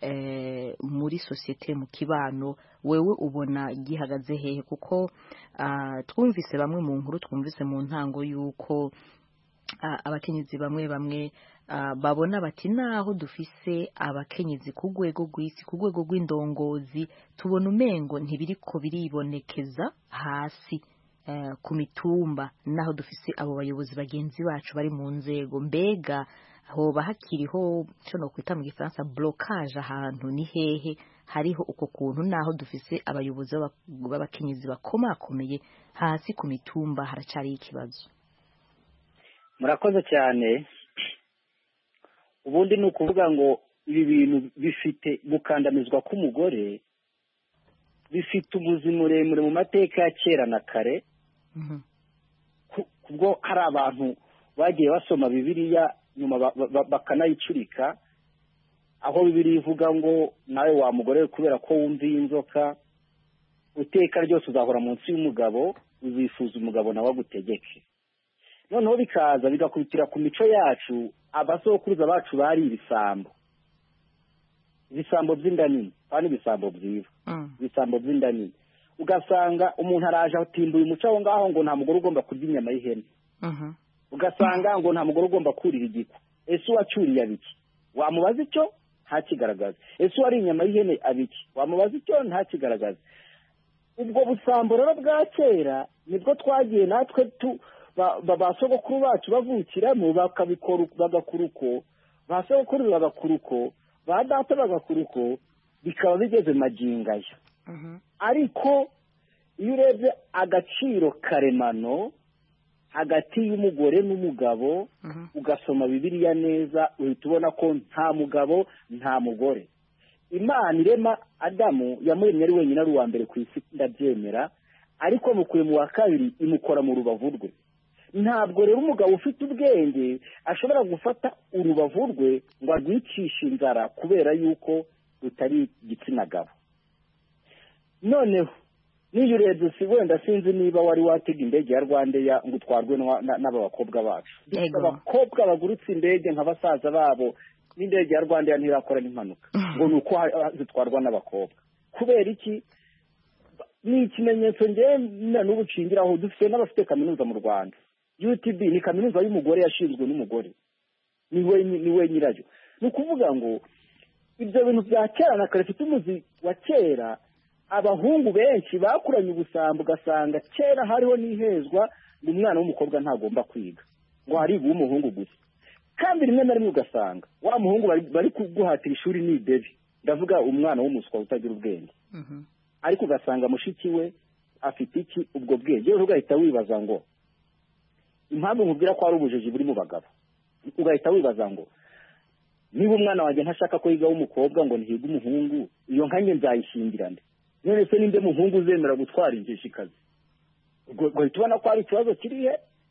muri societe mu kibano, wewe ubona gihagaze hehe? Kuko twumvise bamwe mu nkuru, twumvise mu ntango yuko abakenyezi bamwe bamwe babona bati naho dufise abakenyezi ku rwego rw'isi ku rwego rw'indongozi tubona umengo ntibiriko biribonekeza hasi ku mitumba naho dufise abo bayobozi bagenzi bacu bari mu nzego mbega hoba hakiriho cyo no kwita mu gifaransa blocage ahantu ni hehe hariho uko kuntu naho dufise abayobozi b'abakenyezi bakomakomeye hasi ku mitumba haracari ikibazo. Murakoze cyane. Ubundi ni ukuvuga ngo ibi bintu bifite gukandamizwa k'umugore bifite ubuzima muremure mu mateka ya kera na kare. Kubwo hari abantu bagiye basoma Bibiliya nyuma bakanayicurika aho Bibiliya ivuga ngo nawe wa mugore kubera ko wumviye inzoka uteka ryose uzahora munsi y'umugabo uzifuza umugabo nawe agutegeke. Noneho bikaza bigakubitira ku mico yacu abasokuruza bacu bari ibisambo by'inda nini kandi ibisambo byiza ibisambo by'inda nini ugasanga umuntu araje atimbuye umuco aho ngaho ngo nta mugore ugomba kurya inyama y'ihene ugasanga ngo nta mugore ugomba kurira igiko ese uwacuriye abiki wamubaza icyo ntakigaragaza ese uwari inyama y'ihene abiki wamubaza icyo ntakigaragaza. Ubwo busambo rero bwa kera nibwo twagiye natwe basogokuru bacu bavukiramo bakabikora bagakora uko basogokuru bagakora uko ba data bagakora uko bikaba bigeze magingaya. Ariko iyo urebye agaciro karemano hagati y'umugore n'umugabo ugasoma Bibiliya neza uhita ubona ko nta mugabo nta mugore. Imana irema Adamu yamuremye ari wenyine ari uwa mbere ku isi ndabyemera, ariko mukuye mu wa kabiri imukora mu rubavu rwe. Ntabwo rero umugabo ufite ubwenge ashobora gufata urubavu rwe ngo arwicishe inzara kubera yuko rutari igitsina gabo. Noneho niyo urebye wenda sinzi niba wari watega indege ya Rwandair ngo utwarwe n'abakobwa bacu. Abakobwa bagurutse indege nk'abasaza babo n'indege ya Rwandair ntirakora n'impanuka ngo nuko zitwarwa n'abakobwa. Kubera iki? Ni ikimenyetso ngenda n'ubucingiraho dufite n'abafite kaminuza mu Rwanda. UTB ni kaminuza y'umugore yashinzwe n'umugore ni we nyirayo. Ni ukuvuga ngo ibyo bintu bya kera na kare bifite umuzi wa kera. Abahungu benshi bakuranye ubusambo ugasanga kera hariho n'ihezwa ngo umwana w'umukobwa ntagomba kwiga ngo hariga uw'umuhungu gusa, kandi rimwe na rimwe ugasanga wa muhungu bari kuguhatira ishuri ni debi, ndavuga umwana w'umuswa utagira ubwenge, ariko ugasanga mushiki we afite iki ubwo bwenge. Rero ugahita wibaza ngo impamvu nkubwira ko ari ubujiji buri mu bagabo, ugahita wibaza ngo niba umwana wanjye ntashaka ko yiga w'umukobwa ngo ntihiga umuhungu, iyo nkanjye nzayishingirane. None se ninde muhungu uzemera gutwara ingeshikazi? Ugahita ubona ko ari ikibazo kirihe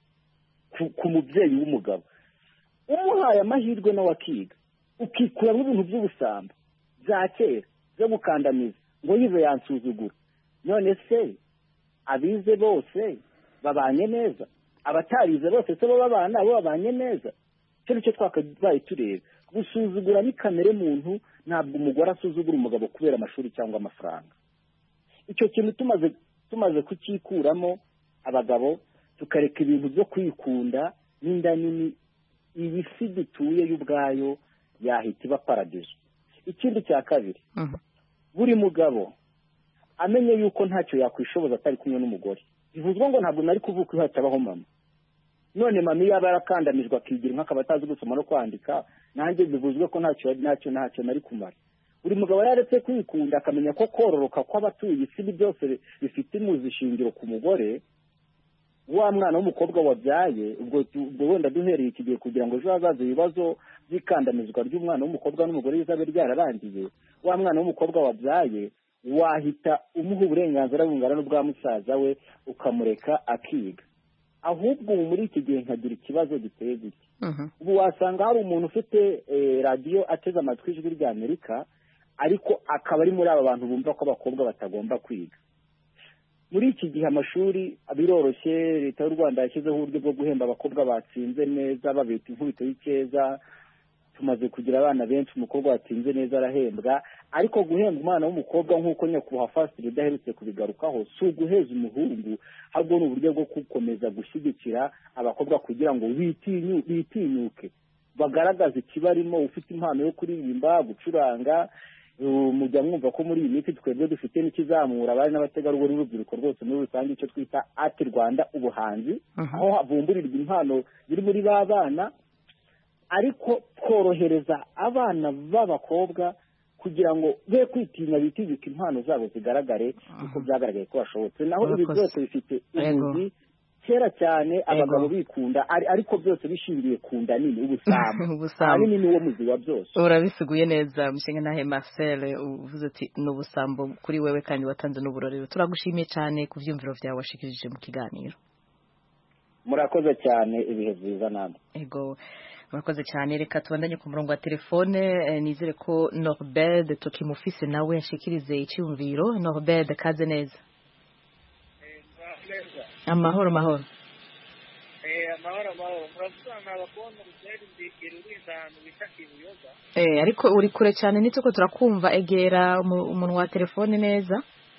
ku mubyeyi w'umugabo. Umuhaye amahirwe nawe akiga ukikuramo ibintu by'ubusambo bya kera byo gukandamiza ngo yive yansuzugura. None se abize bose babanye neza? Abatarize bose se bo babana bo babanye neza? Cyo nicyo twakabaye tureba. Gusuzugura ni kamere muntu, ntabwo umugore asuzugura umugabo kubera amashuri cyangwa amafaranga. Icyo kintu tumaze kukikuramo abagabo tukareka ibintu byo kwikunda n'inda nini, iyi si dutuye y'ubwayo yahita iba paradizo. Ikindi cya kabiri, buri mugabo amenye yuko ntacyo yakwishoboza atari kumwe n'umugore. Bivuzwe ngo ntabwo nari kuvuka ihatabaho mama. None mama yaba yarakandamijwe akigira nk'akaba atazi gusoma no kwandika, nanjye bivuzwe ko ntacyo nari kumara. Buri mugabo yaretse kwikunda akamenya ko kororoka kw'abatuye isi byose bifite imuzishingiro ku mugore. Wa mwana w'umukobwa wabyaye ubwo wenda duhereye ikigiye kugira ngo ejo hazaza ibibazo by'ikandamizwa ry'umwana w'umukobwa n'umugore bizabe ryararangiye. Wa mwana w'umukobwa wabyaye wahita umuha uburenganzira bungana n'ubwa musaza we ukamureka akiga. Ahubwo muri iki gihe nkagira ikibazo giteye gutya. Ubu wasanga hari umuntu ufite radiyo ateze amatwi ijwi rya Amerika, ariko akaba ari muri aba bantu bumva ko abakobwa batagomba kwiga. Muri iki gihe amashuri biroroshye, leta y'u Rwanda yashyizeho uburyo bwo guhemba abakobwa batsinze neza babita inkubito y'ikeza, tumaze kugira abana benshi umukobwa watsinze neza arahembwa ariko guhemba umwana w'umukobwa nk'uko nyakubahwa fasitire udaherutse kubigarukaho si uguheza umuhungu ahubwo ni uburyo bwo gukomeza gushyigikira abakobwa kugira ngo bitinyuke bagaragaze ikibarimo ufite impano yo kuririmba gucuranga mujya mwumva ko muri iyi minsi twebwe dufite n'ikizamura abari n'abategarugori n'urubyiruko rwose muri rusange icyo twita ati Rwanda ubuhanzi aho havumburirwa impano ziri muri ba bana ariko tworohereza abana b'abakobwa kugira ngo be kwitinya bitinyuka impano zabo zigaragare uko byagaragaye ko bashobotse naho ibi byose bifite ubuzi kera cyane abagabo bikunda ariko byose bishingiye ku nda nini ubusambo nini niwo muzi wa byose urabisiguye neza mushinga nahe Marcel uvuze ati n'ubusambo kuri wewe kandi watanze n'uburorero turagushimiye cyane ku vyumviro vyawe washikirije mu kiganiro murakoze cyane ibihe byiza namwe ego murakoze cyane reka tubandanye ku murongo wa telefone nizere ko Norbert tukimufise nawe yashikirize icyumviro Norbert kaze neza amahoro amahoro murasana abakobwa muteri ndikira urindantu bita kibuyoga ariko uri kure cyane nituko turakumva egera umuntu wa telefone neza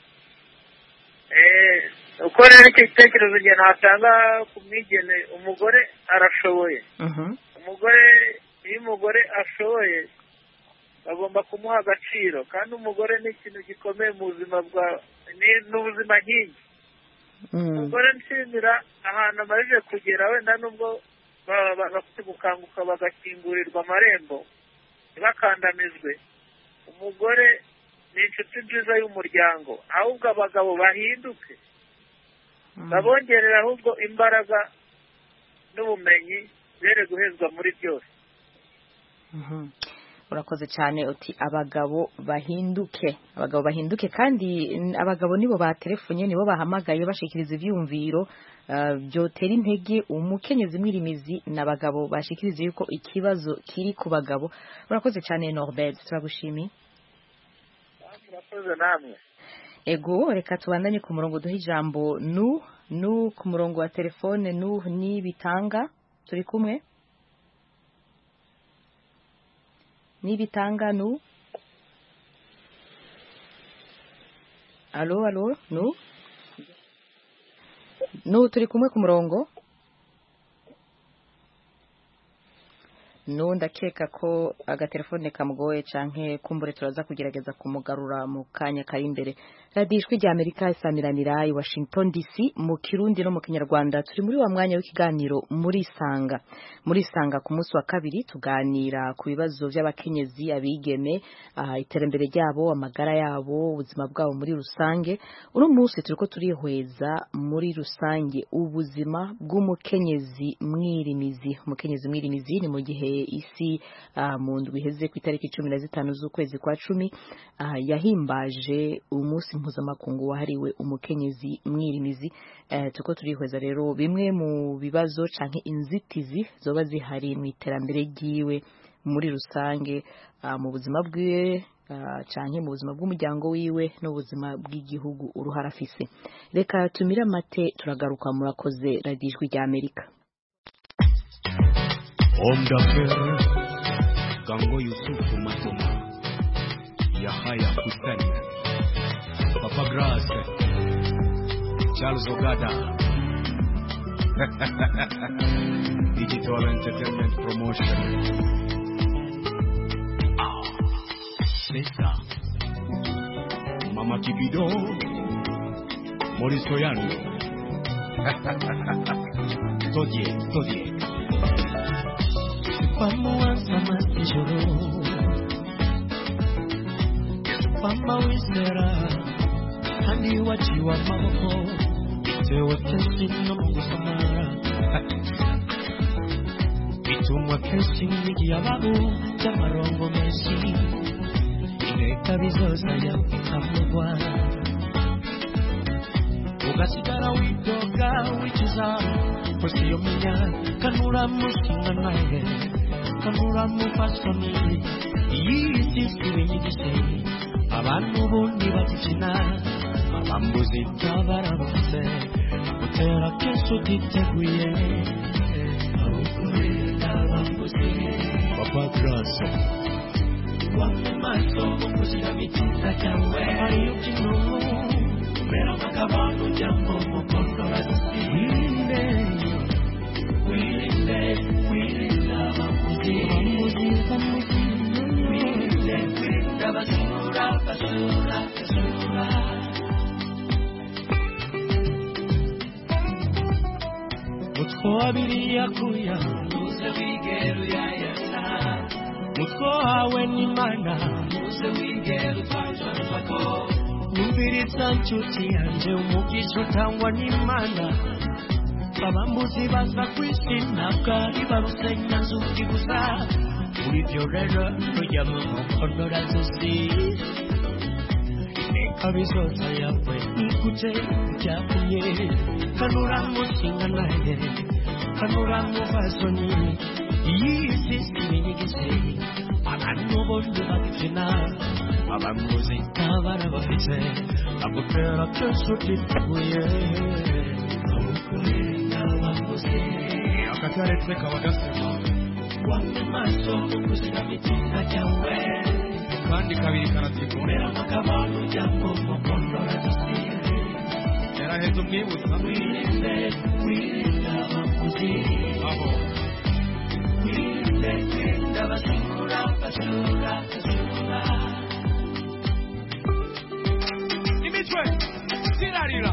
uko rero icyo gitekerezo njye natanga ku mwigene umugore arashoboye iyo umugore ashoboye bagomba kumuha agaciro kandi umugore ni ikintu gikomeye mu buzima n'ubuzima nkingi umugore nshimira ahantu amaze kugera wenda nubwo bafite gukanguka bagakingurirwa amarembo ntibakandamizwe umugore ni inshuti nziza y'umuryango ahubwo abagabo bahinduke babongerera ahubwo imbaraga n'ubumenyi bere guhezwa muri byose urakoze cyane uti abagabo bahinduke kandi abagabo nibo batelefonye nibo bahamagaye bashikiriza ivyumviro byotera intege umukenyezi mwirimizi n'abagabo bashikiriza yuko ikibazo kiri ku bagabo urakoze cyane Norbert turagushimiye murakoze namwe ego reka tubandanye ku murongo duha ijambo nu ku murongo wa telefone ni bitanga turi kumwe Nibitanga Allo turi kumwe ku murongo ndakeka ko agatelefone kamugoye canke kumbure turaza kugerageza kumugarura mu kanya kari imbere Radio Ijwi rya Amerika isamiranira i Washington DC mu Kirundi no mu Kinyarwanda turi muri wa mwanya w'ikiganiro muri sanga ku munsi wa kabiri tuganira ku bibazo by'abakenyezi abigeme iterambere ryabo amagara yabo ubuzima bwabo muri rusange uno munsi turiko turihweza muri rusange ubuzima bw'umukenyezi mwirimizi ni mu gihe isi mu ndwi iheze ku itariki 15 z'ukwezi kwa 10 yahimbaje umunsi mpuzamakungu wahariwe umukenyezi mwirimizi tuko turihweza rero bimwe mu bibazo canke inzitizi zoba zihari mu iterambere ryiwe muri rusange mu buzima bwiwe canke mu buzima bw'umuryango wiwe n'ubuzima bw'igihugu uruhara afise reka tumira mate turagaruka murakoze Radio Ijwi rya Amerika Homme d'affaires, Gango Yusufu Matoma, Yahaya Kusani, Papa Grace, Charles Ogada, Digital Entertainment Promotion, Sesa, Mama Kibido, Maurice Oyano, Todie. Pamuanza matijoro Pamawizera Handi wachiwa maboko Tewe kesi no mugusamara Itumwa kesi nigi ya babu Jamarongo mesi Ineka bizoza ya ikamugwa Ugasigara widoga wichiza Posi yomenya Kanura mushinga naye Kanura mufasoni Yisi nyigise Abantu bundi bakina Abambuzi tabarabuse Utera kesu titeguye Abambuzi Papa grasso quando kuzira mitinda yawe ariyo kino pero makabano jambo mukondora wirinde wirinde basura mutko abiri yakuya uze wigeru yayasa mutko hawe n'Imana uze wigeru twajako numviriza nshuti yanje umugisha utangwa n'Imana abambuzi baza kwishima bwari barusenya nzuki gusa muri byo rero tujya mu mukondora zuzi kabizoza yawe ikuje byakumye kanura mushinga naye kanura muvazoni yisi sinyigise abantu bonde bagifina abambuzi kabara bafite abutera cyose tituye akataretse kabagasema wange maso kuzira mitinda yawe kandi kabiri karatikora makabano jambo mukondora dusire yaraheze umwibutsa wirinde abakuzi aho wirinde basura imitwe zirarira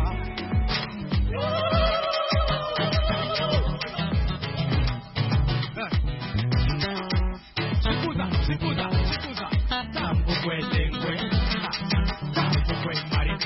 Sikuza, tambo kwelengwe, tambo kwe marika.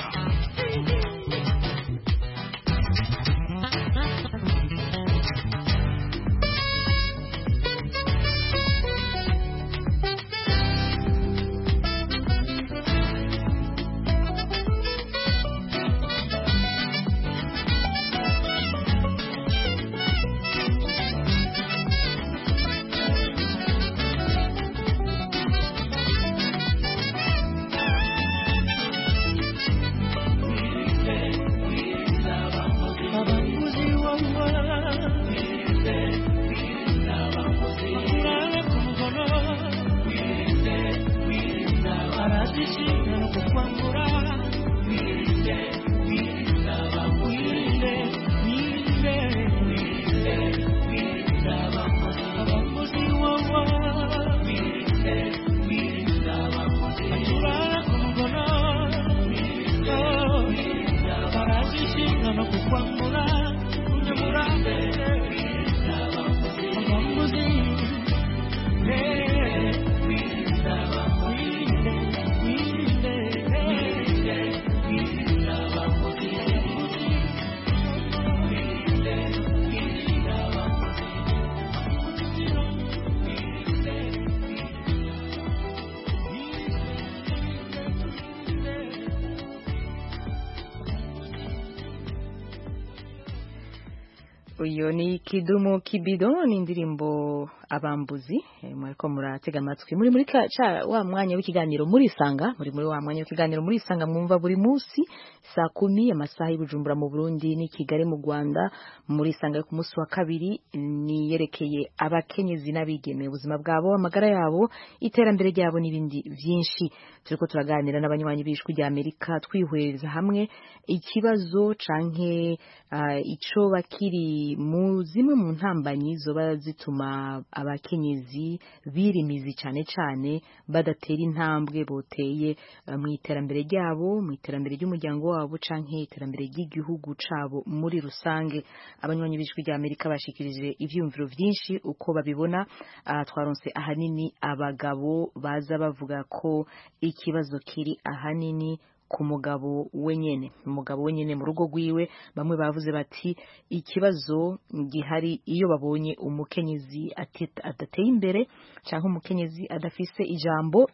Uyo ni Kidumu Kibido ni indirimbo abambuzi mwariko muratega amatwi muri wa mwanya w'ikiganiro muri Sanga muri wa mwanya w'ikiganiro muri Sanga mwumva buri munsi saa 10 amasaha y'Ibujumbura mu Burundi ni Kigali mu Rwanda muri Sanga ku munsi wa kabiri ni yerekeye abakenyezi n'abigeme ubuzima bwabo amagara yabo iterambere ryabo n'ibindi byinshi turiko turaganira n'abanywanyi bishwe rya Amerika twihwereza hamwe ikibazo canke ico bakiri mu zimwe mu ntambanyi zoba zituma abakenyezi birimizi cyane badatera intambwe boteye mu iterambere ryabo mu iterambere ry'umuryango wabo canke iterambere ry'igihugu cabo muri rusange abanywanyi bishwe rya Amerika bashikirije ivyumviro vyinshi uko babibona twaronse ahanini abagabo baza bavuga ko ikibazo kiri ahanini ku mugabo wenyene mu rugo rwiwe bamwe bavuze bati ikibazo gihari iyo babonye umukenyezi adateye imbere canke umukenyezi adafise ijambo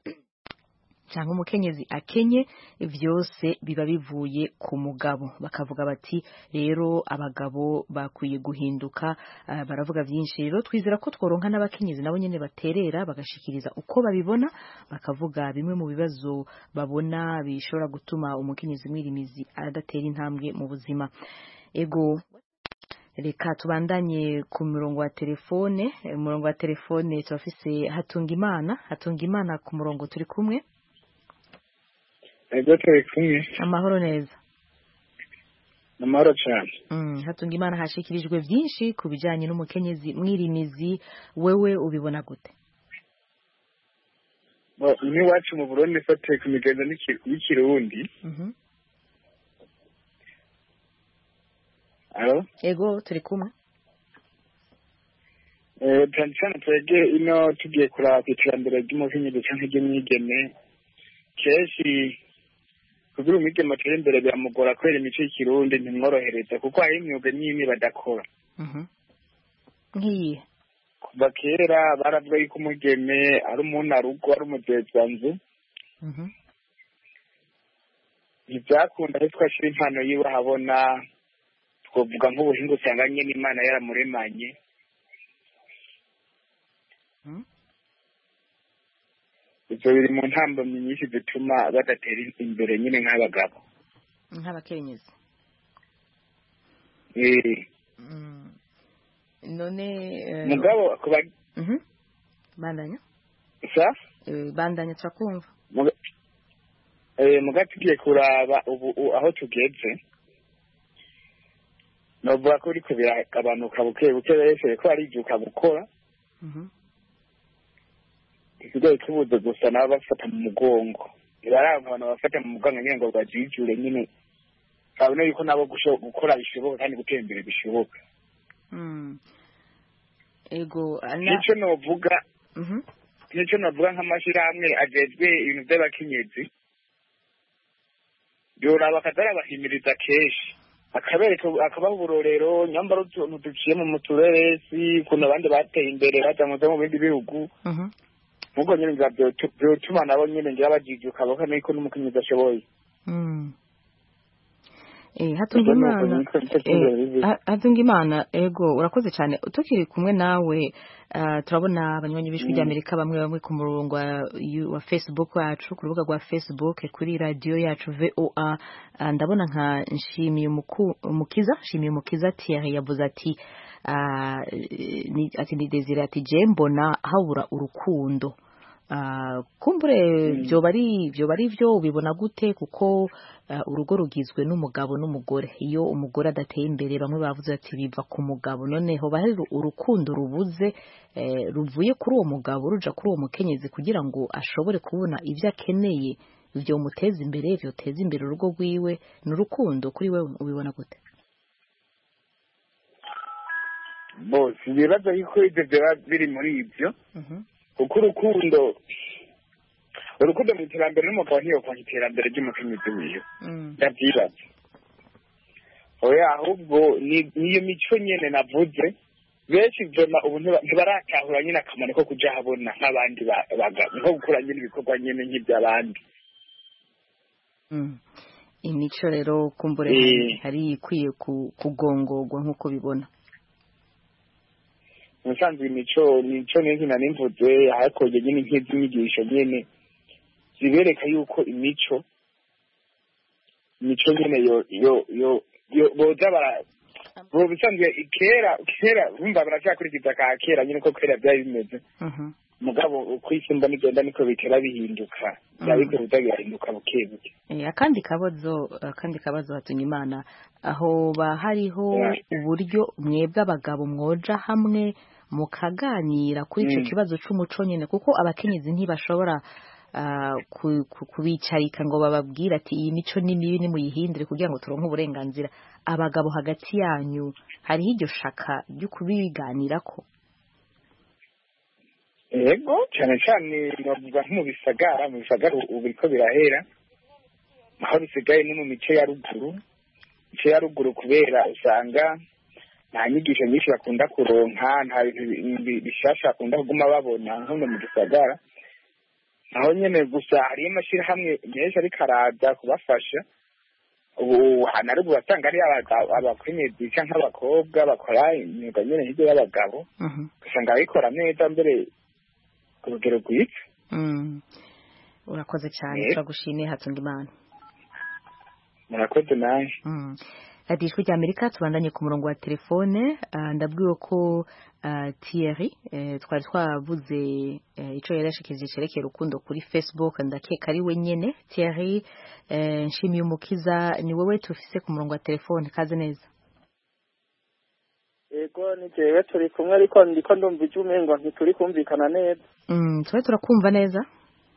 canke umukenyezi akenye vyose biba bivuye ku mugabo bakavuga bati rero abagabo bakwiye guhinduka baravuga vyinshi rero twizera ko tworonka n'abakenyezi nabo nyene baterera bagashikiriza uko babibona bakavuga bimwe mu bibazo babona bishobora gutuma umukenyezi mwirimizi adatera intambwe mu buzima ego reka tubandanye ku murongo wa telefone. Umurongo wa telefone turafise Hatungimana ku murongo, turi kumwe. Ego turi kumwe. Amahoro neza. Amahoro cyane. Hatungimana, hashikirijwe byinshi ku bijyanye n'umukenyezi mwirimizi, wewe ubibona gute? N'iwacu mu Burundi fatiye ku migenzo y'ikirundi. Alo? Ego turi kumwe. Cyane cyane twebwe ino tugiye kuraba iterambere ry'umukenyezi cyangwa ry'umwigeme, kenshi kugira umwigeme atere imbere biramugora kubera imico y'ikirundi ntimworohereza, kuko hari imyuga n'imwe badakora. Nk'iyi kuva kera baravuga yuko umugeme ari umunarugo, ari umudezwanzu. Ntibyakunda ariko twashira impano yiwe habona, twavuga nk'ubuhinga usanganye n'Imana yaramuremanye. Ibyo biri mu ntambamyi nyinshi zituma badatera imbere nyine nk'abagabo, nk'abakenyezi. None mugabo kuba bandanya bandanya turakumva. Mugabo tugiye kuraba ubu aho tugeze, novuga ko uriko biragabanuka buke buke, wese ko arijuka gukora. Isigaye tubuze gusa nabo bafata mu mugongo, baranga abantu bafata mu mugongo nyine ngo bajijure nyine, babone yuko nabo gukora bishoboka kandi gutera imbere bishoboka. Ego nico novuga nk'amashirahamwe ajejwe ibintu by'abakenyezi, yoraba akazarabahimiriza kenshi, akabaha uburorero, nyambara utuntu duciye mu tureresi, ukuntu abandi bateye imbere bajamuze mu bindi bihugu. Nkuko nyine vyotuma nabo nyine ngira bajijuka bakana yuko n'umukenyezi ashoboye. Hatungimana, ego urakoze cyane. Tukiri kumwe nawe, turabona abanywanyi b'ijwi ry'Amerika bamwe ku murongo wa Facebook wacu, ku rubuga rwa Facebook, kuri radio yacu VOA. Ndabona nka Nshimiye Umukiza Thierry yavuze ati ni Desire ati je mbona habura urukundo. Kumbure byoba ari byo ubibona gute? Kuko urugo rugizwe n'umugabo n'umugore, iyo umugore adateye imbere bamwe bavuze ati biva ku mugabo, noneho bahari urukundo rubuze ruvuye kuri uwo mugabo ruja kuri uwo mukenyezi kugira ngo ashobore kubona ibyo akeneye byo muteza imbere, byoteza imbere urugo rwiwe. N'urukundo kuri wewe ubibona gute? Bose bibaza yuko ibyo byaba biri muri ibyo, kuko urukundo mu iterambere n'umugabo ntiyokwanka iterambere ry'umukenyezi wiwe, ndavyibaza. Oya, ahubwo niyo mico nyene navuze, benshi vyema ubu ntibaratahura nyene akamaro ko kuja habona nk'abandi bagabo, nko gukora nyene ibikorwa nyene nk'ivy'abandi. Imico rero kumbure hari ikwiye kugongorwa nk'uko bibona. Musanzwe imico nezi nanimvuze, hakoye nyene nk'iz'inyigisho nyene zibereka yuko imico nyene yo boza bo bisanzwe kera bumva baracyakurikiza ka kera nyene ko kera byari bimeze. Mugabo kwisimba nigenda niko bitera bihinduka, byabiko bitagihinduka buke buke. Akandi kabazo Hatungimana, aho hariho uburyo mwebwe abagabo mwoja hamwe mukaganira kuri ico kibazo c'umuco nyene, kuko abakenyezi ntibashobora kubicarika ngo bababwira ati iyi mico ni mibi ni muyihindire kugira ngo turonke uburenganzira. Abagabo hagati yanyu hariho iryo shaka ryo kubiganirako? Ego cyane cyane bavuga nko mu bisagara ubu biriko birahera, aho bisigaye no mu mico ya ruguru kubera usanga nta nyigisho nyinshi bakunda kuronka, nta bintu bishasha bakunda kuguma babona nko mu gisagara. Aho nyene gusa hariyo amashirahamwe menshi ariko araza kubafasha. Ubu hanarugu basanga ari abakenyezi canke abakobwa bakora imyuga nyene hirya y'abagabo, usanga babikora neza mbere ku rugero rwiza. Urakoze cyane, turagushimiye Hatungimana. Murakoze nawe. radiyo ijwi rya amerika tubandanye ku murongo wa telefone. Ndabwiwe ko Thierry twari twavuze icyo yari yashikirije cerekeye urukundo kuri Facebook, ndakeka ari we nyene. Thierry nshimiye umukiza, ni wowe tufise ku murongo wa telefone, kaze neza. Yego ni jewe turi kumwe, ariko ndiko ndumva ijwi umengo ntituri kumvikana neza. Twe turakumva neza.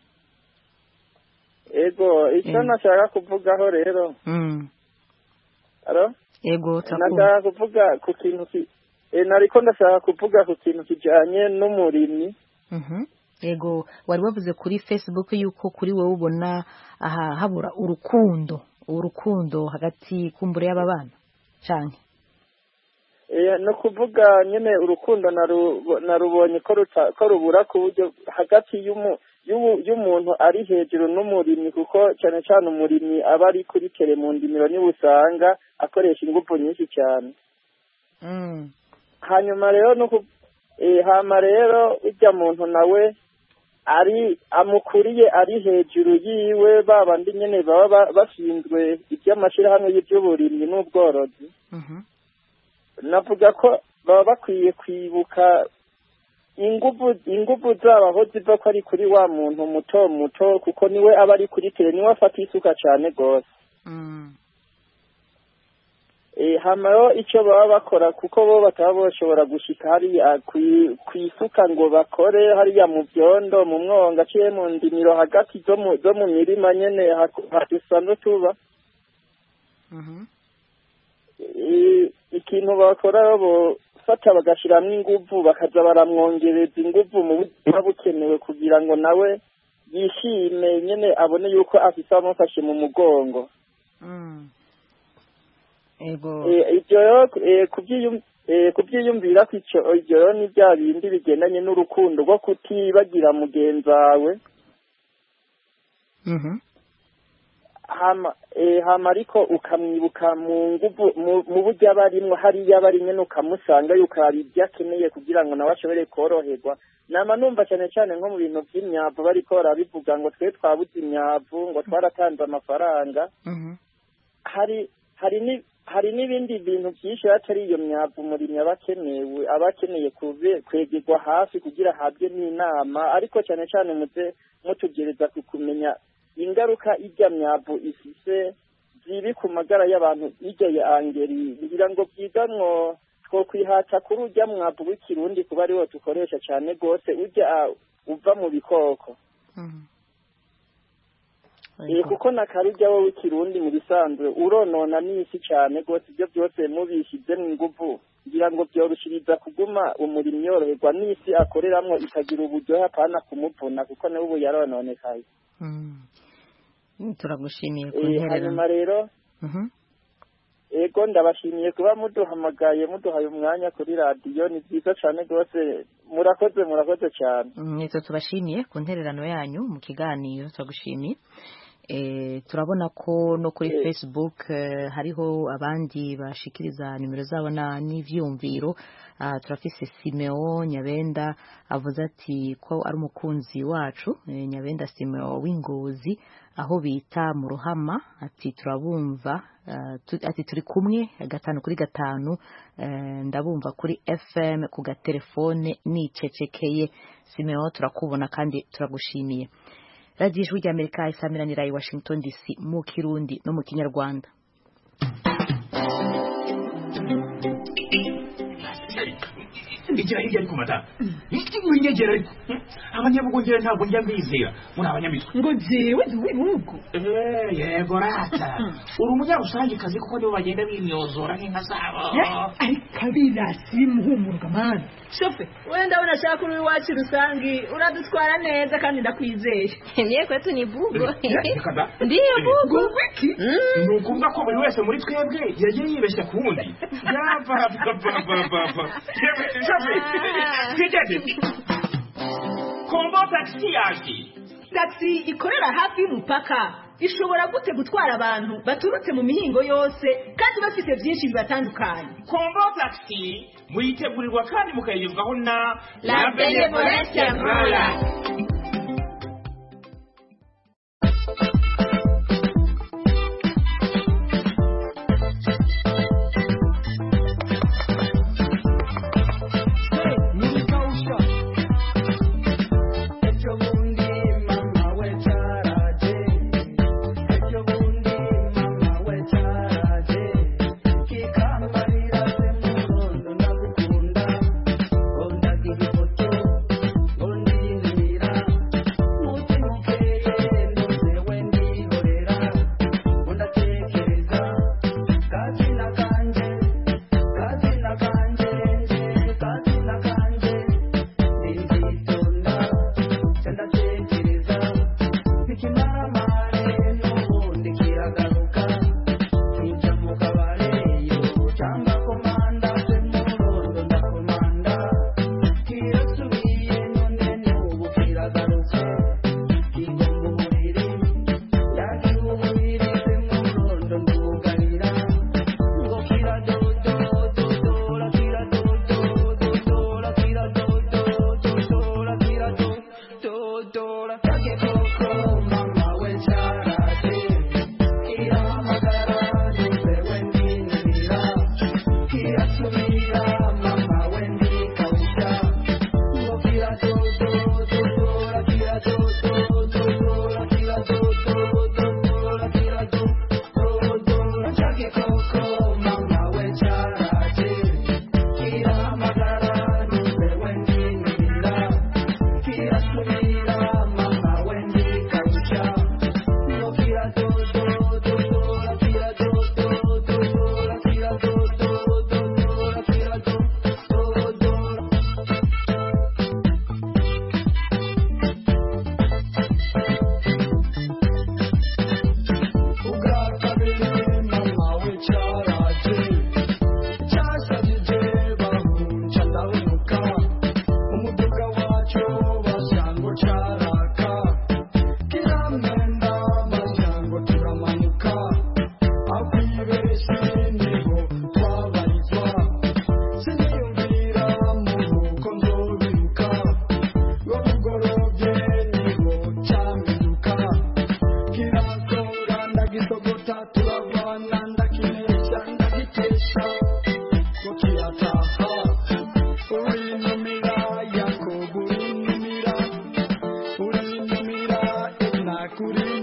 Ego icyo nashaka kuvugaho rero. Alo? Ego nashaka kuvuga ku kintu nariko ndashaka kuvuga ku kintu kijanye n'umurimyi. Ego wari wavuze kuri Facebook yuko kuri wewe ubona habura urukundo hagati kumbure y'aba bana canke no kuvuga nyene urukundo narubonye ko rubura ku buryo hagati y'umuntu ari hejuru n'umurimyi, kuko cyane cyane umurimyi aba ari kuri tere mu ndimiro niwe usanga akoresha ingufu nyinshi cyane. Hanyuma rero hama rero ujya muntu nawe amukuriye ari hejuru yiwe, babandi nyene baba bashinzwe iby'amashirahamwe y'iby'uburimyi n'ubworozi. Navuga ko baba bakwiye kwibuka ingufu zabo aho ziva ko ari kuri wa muntu muto, kuko niwe aba ari kuri tere, niwe afata isuka cyane rwose. Hamayo icyo baba bakora, kuko bo bataba bashobora gushika hariya kwisuka ngo bakore hariya mu byondo mu mwonga aciye mu ndimiro hagati zo mu mirima nyene hadusanzwe tuba. Ikintu bakora bo fata bagashiramwo inguvu, bakaza baramwongereza inguvu mu buryo bukenewe kugira ngo nawe yishime nyene abone yuko afise amufashe mu mugongo. Ibyo kubyiyumvira ko ibyo ni bya bindi bigendanye n'urukundo rwo kutibagira mugenzi wawe. Hama ariko ukamwibuka mu buryo aba arimwo, hariya aba ari nyene ukamusanga yuko hari ibyo akeneye kugira ngo nawe ashobore koroherwa. Nama numva cyane cyane nko mu bintu by'imyavu bariko barabivuga ngo twe twabuze imyavu, ngo twaratanze amafaranga. Hari n'ibindi bintu byinshi atari iyo myavu umurimyi aba akeneye kwegerwa hafi kugira ahabwe n'inama, ariko cyane cyane mutugereza kumenya ingaruka irya myavu ifise ziri ku magara y'abantu. irya ya angeri kugira ngo byiganwo two kwihata kuri urya mwavu w'ikirundi kuba ariwo dukoresha cyane rwose, urya uva mu bikoko. Kuko nakarujya wowe w'ikirundi mu bisanzwe uronona n'isi cyane rwose, ibyo byose mubishyize mu ingufu kugira ngo byorushiriza kuguma umurimyi yoroherwa, n'isi akoreramwo ikagira uburyohe apana kumuvuna, kuko nawe ubu yarononekaye. Turagushimiye ku ntererano. Hanyuma rero ego ndabashimiye kuba muduhamagaye, muduhaye umwanya kuri radiyo, ni byiza cyane rwose, murakoze cyane. Nitwe tubashimiye ku ntererano yanyu mu kiganiro, turagushimiye. Turabona ko no kuri Facebook hariho abandi bashikiriza nimero zabo n'ivyumviro. Turafise Simeo Nyabenda avuze ati ko ari umukunzi wacu, Nyabenda Simeo w'Ingozi aho bita mu Ruhama, ati turabumva, ati turi kumwe 5 ndabumva kuri FM ku gatelefone nicecekeye. Simeo turakubona kandi turagushimiye. Radio Ijwi rya Amerika isamiranira i Washington DC mu Kirundi no mu Kinyarwanda. Igira hirya ariko mata. Winyegera ariko. Abanyabugongera ntabwo njya mbizera. Muri abanyamitwe. Ngo jewe duwe nuko. Yego rata. Uri umunyarusange kazi kuko nibo bagenda bimyozora nk'inka zabo. Ariko abirasi muhumuruka man. Shofe, wewe ndabona shaka uri wacu rusangi, uradutwara neza kandi ndakwizeye. Niye kwetu ni bugo. Ndiye bugo. Wiki. Nukumva ko buri wese muri twebwe yagiye yibeshya ku wundi. Yava. Kombo taxi yaje. Taxi ikorera hafi y'umupaka. Ishobora gute gutwara abantu baturutse mu mihingo yose kandi bafite byinshi bibatandukanye. Kombo taxi muyitegurirwa kandi mukayigezwaho na La Benevolencia Royal.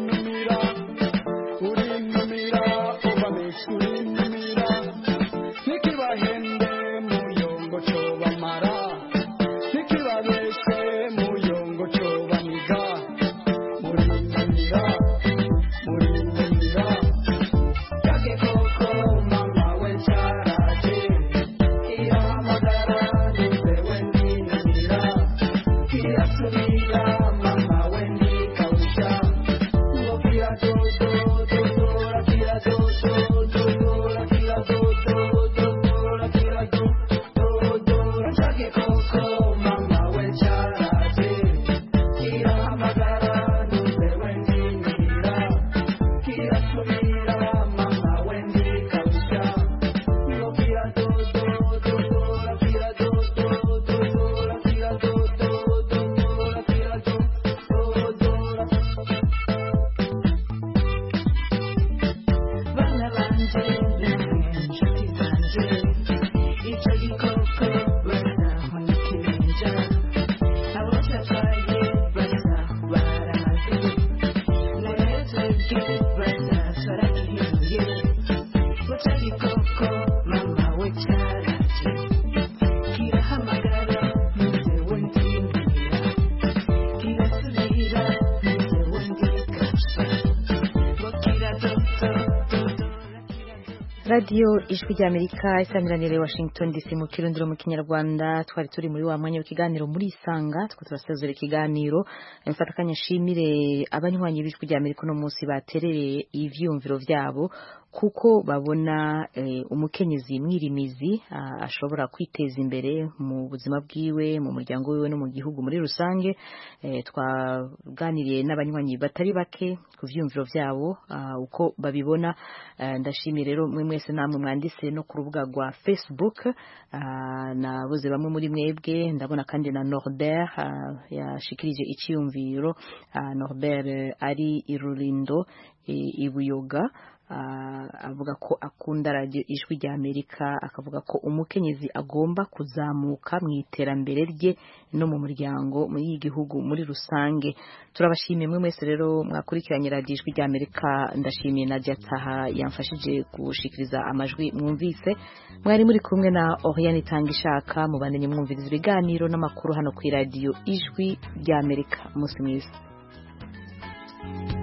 urinumira urinumira ubamisha urinumira nikibahende muyongo cobamara nikibabeshe muyongo cobamiga murinumira murinumira kagekoko mama we cyaraje ihamagara nizewe ndinumira kirasubira mama we ndikawusha ngo kiradodo dodora kiradodo dodora kiradodo dodora kiradodora kagekoko mama we cyaraje ihamagara nizewe ndinumira kirasubira mama we ndikawusha ngo kiradodo dodora kiradodo dodora kiradodo dodora kiradodora bana banje inshuti zanje icyo gikoko bazaho nikimenja abo cyatwaye baza barahaze narezege bazasora kihiye icyo gikoko mama we cyaraje kirahamagara nizewe ndinumira kirasubira nizewe ndikawusha ngo kiradodo Radio Ijwi ry'Amerika isamiranire Washington DC mu kirundiro mu Kinyarwanda twari turi muri wa mwanya w'ikiganiro muri Isanga twasezera ikiganiro mfatakanya shimire abanywanyi b'Ijwi ry'Amerika no munsi baterereye ivyumviro vyabo kuko babona umukenyezi mwirimizi ashobora kwiteza imbere mu buzima bwiwe mu muryango wiwe no mu gihugu muri rusange. Twaganiriye n'abanywanyi batari bake ku vyumviro vyabo uko babibona. Ndashimire rero mwe mwese namwe mwanditse no ku rubuga rwa Facebook nabuze bamwe muri mwebwe ndabona kandi na Norbert yashikirije icyumviro. Norbert ari irurindo ibuyoga avuga ko akunda radio Ijwi ry'Amerika akavuga ko umukenyezi agomba kuzamuka mu iterambere rye no mu muryango muri igihugu muri rusange. Turabashimiye mwe mwese rero mwakurikiranye radio Ijwi ry'Amerika. Ndashimiye Nadia Taha yamfashije gushikiriza amajwi mwumvise. Mwari muri kumwe na Oriane Tangishaka mubandanye mwumviriza ibiganiro n'amakuru hano ku radio Ijwi ry'Amerika. Musi mwiza.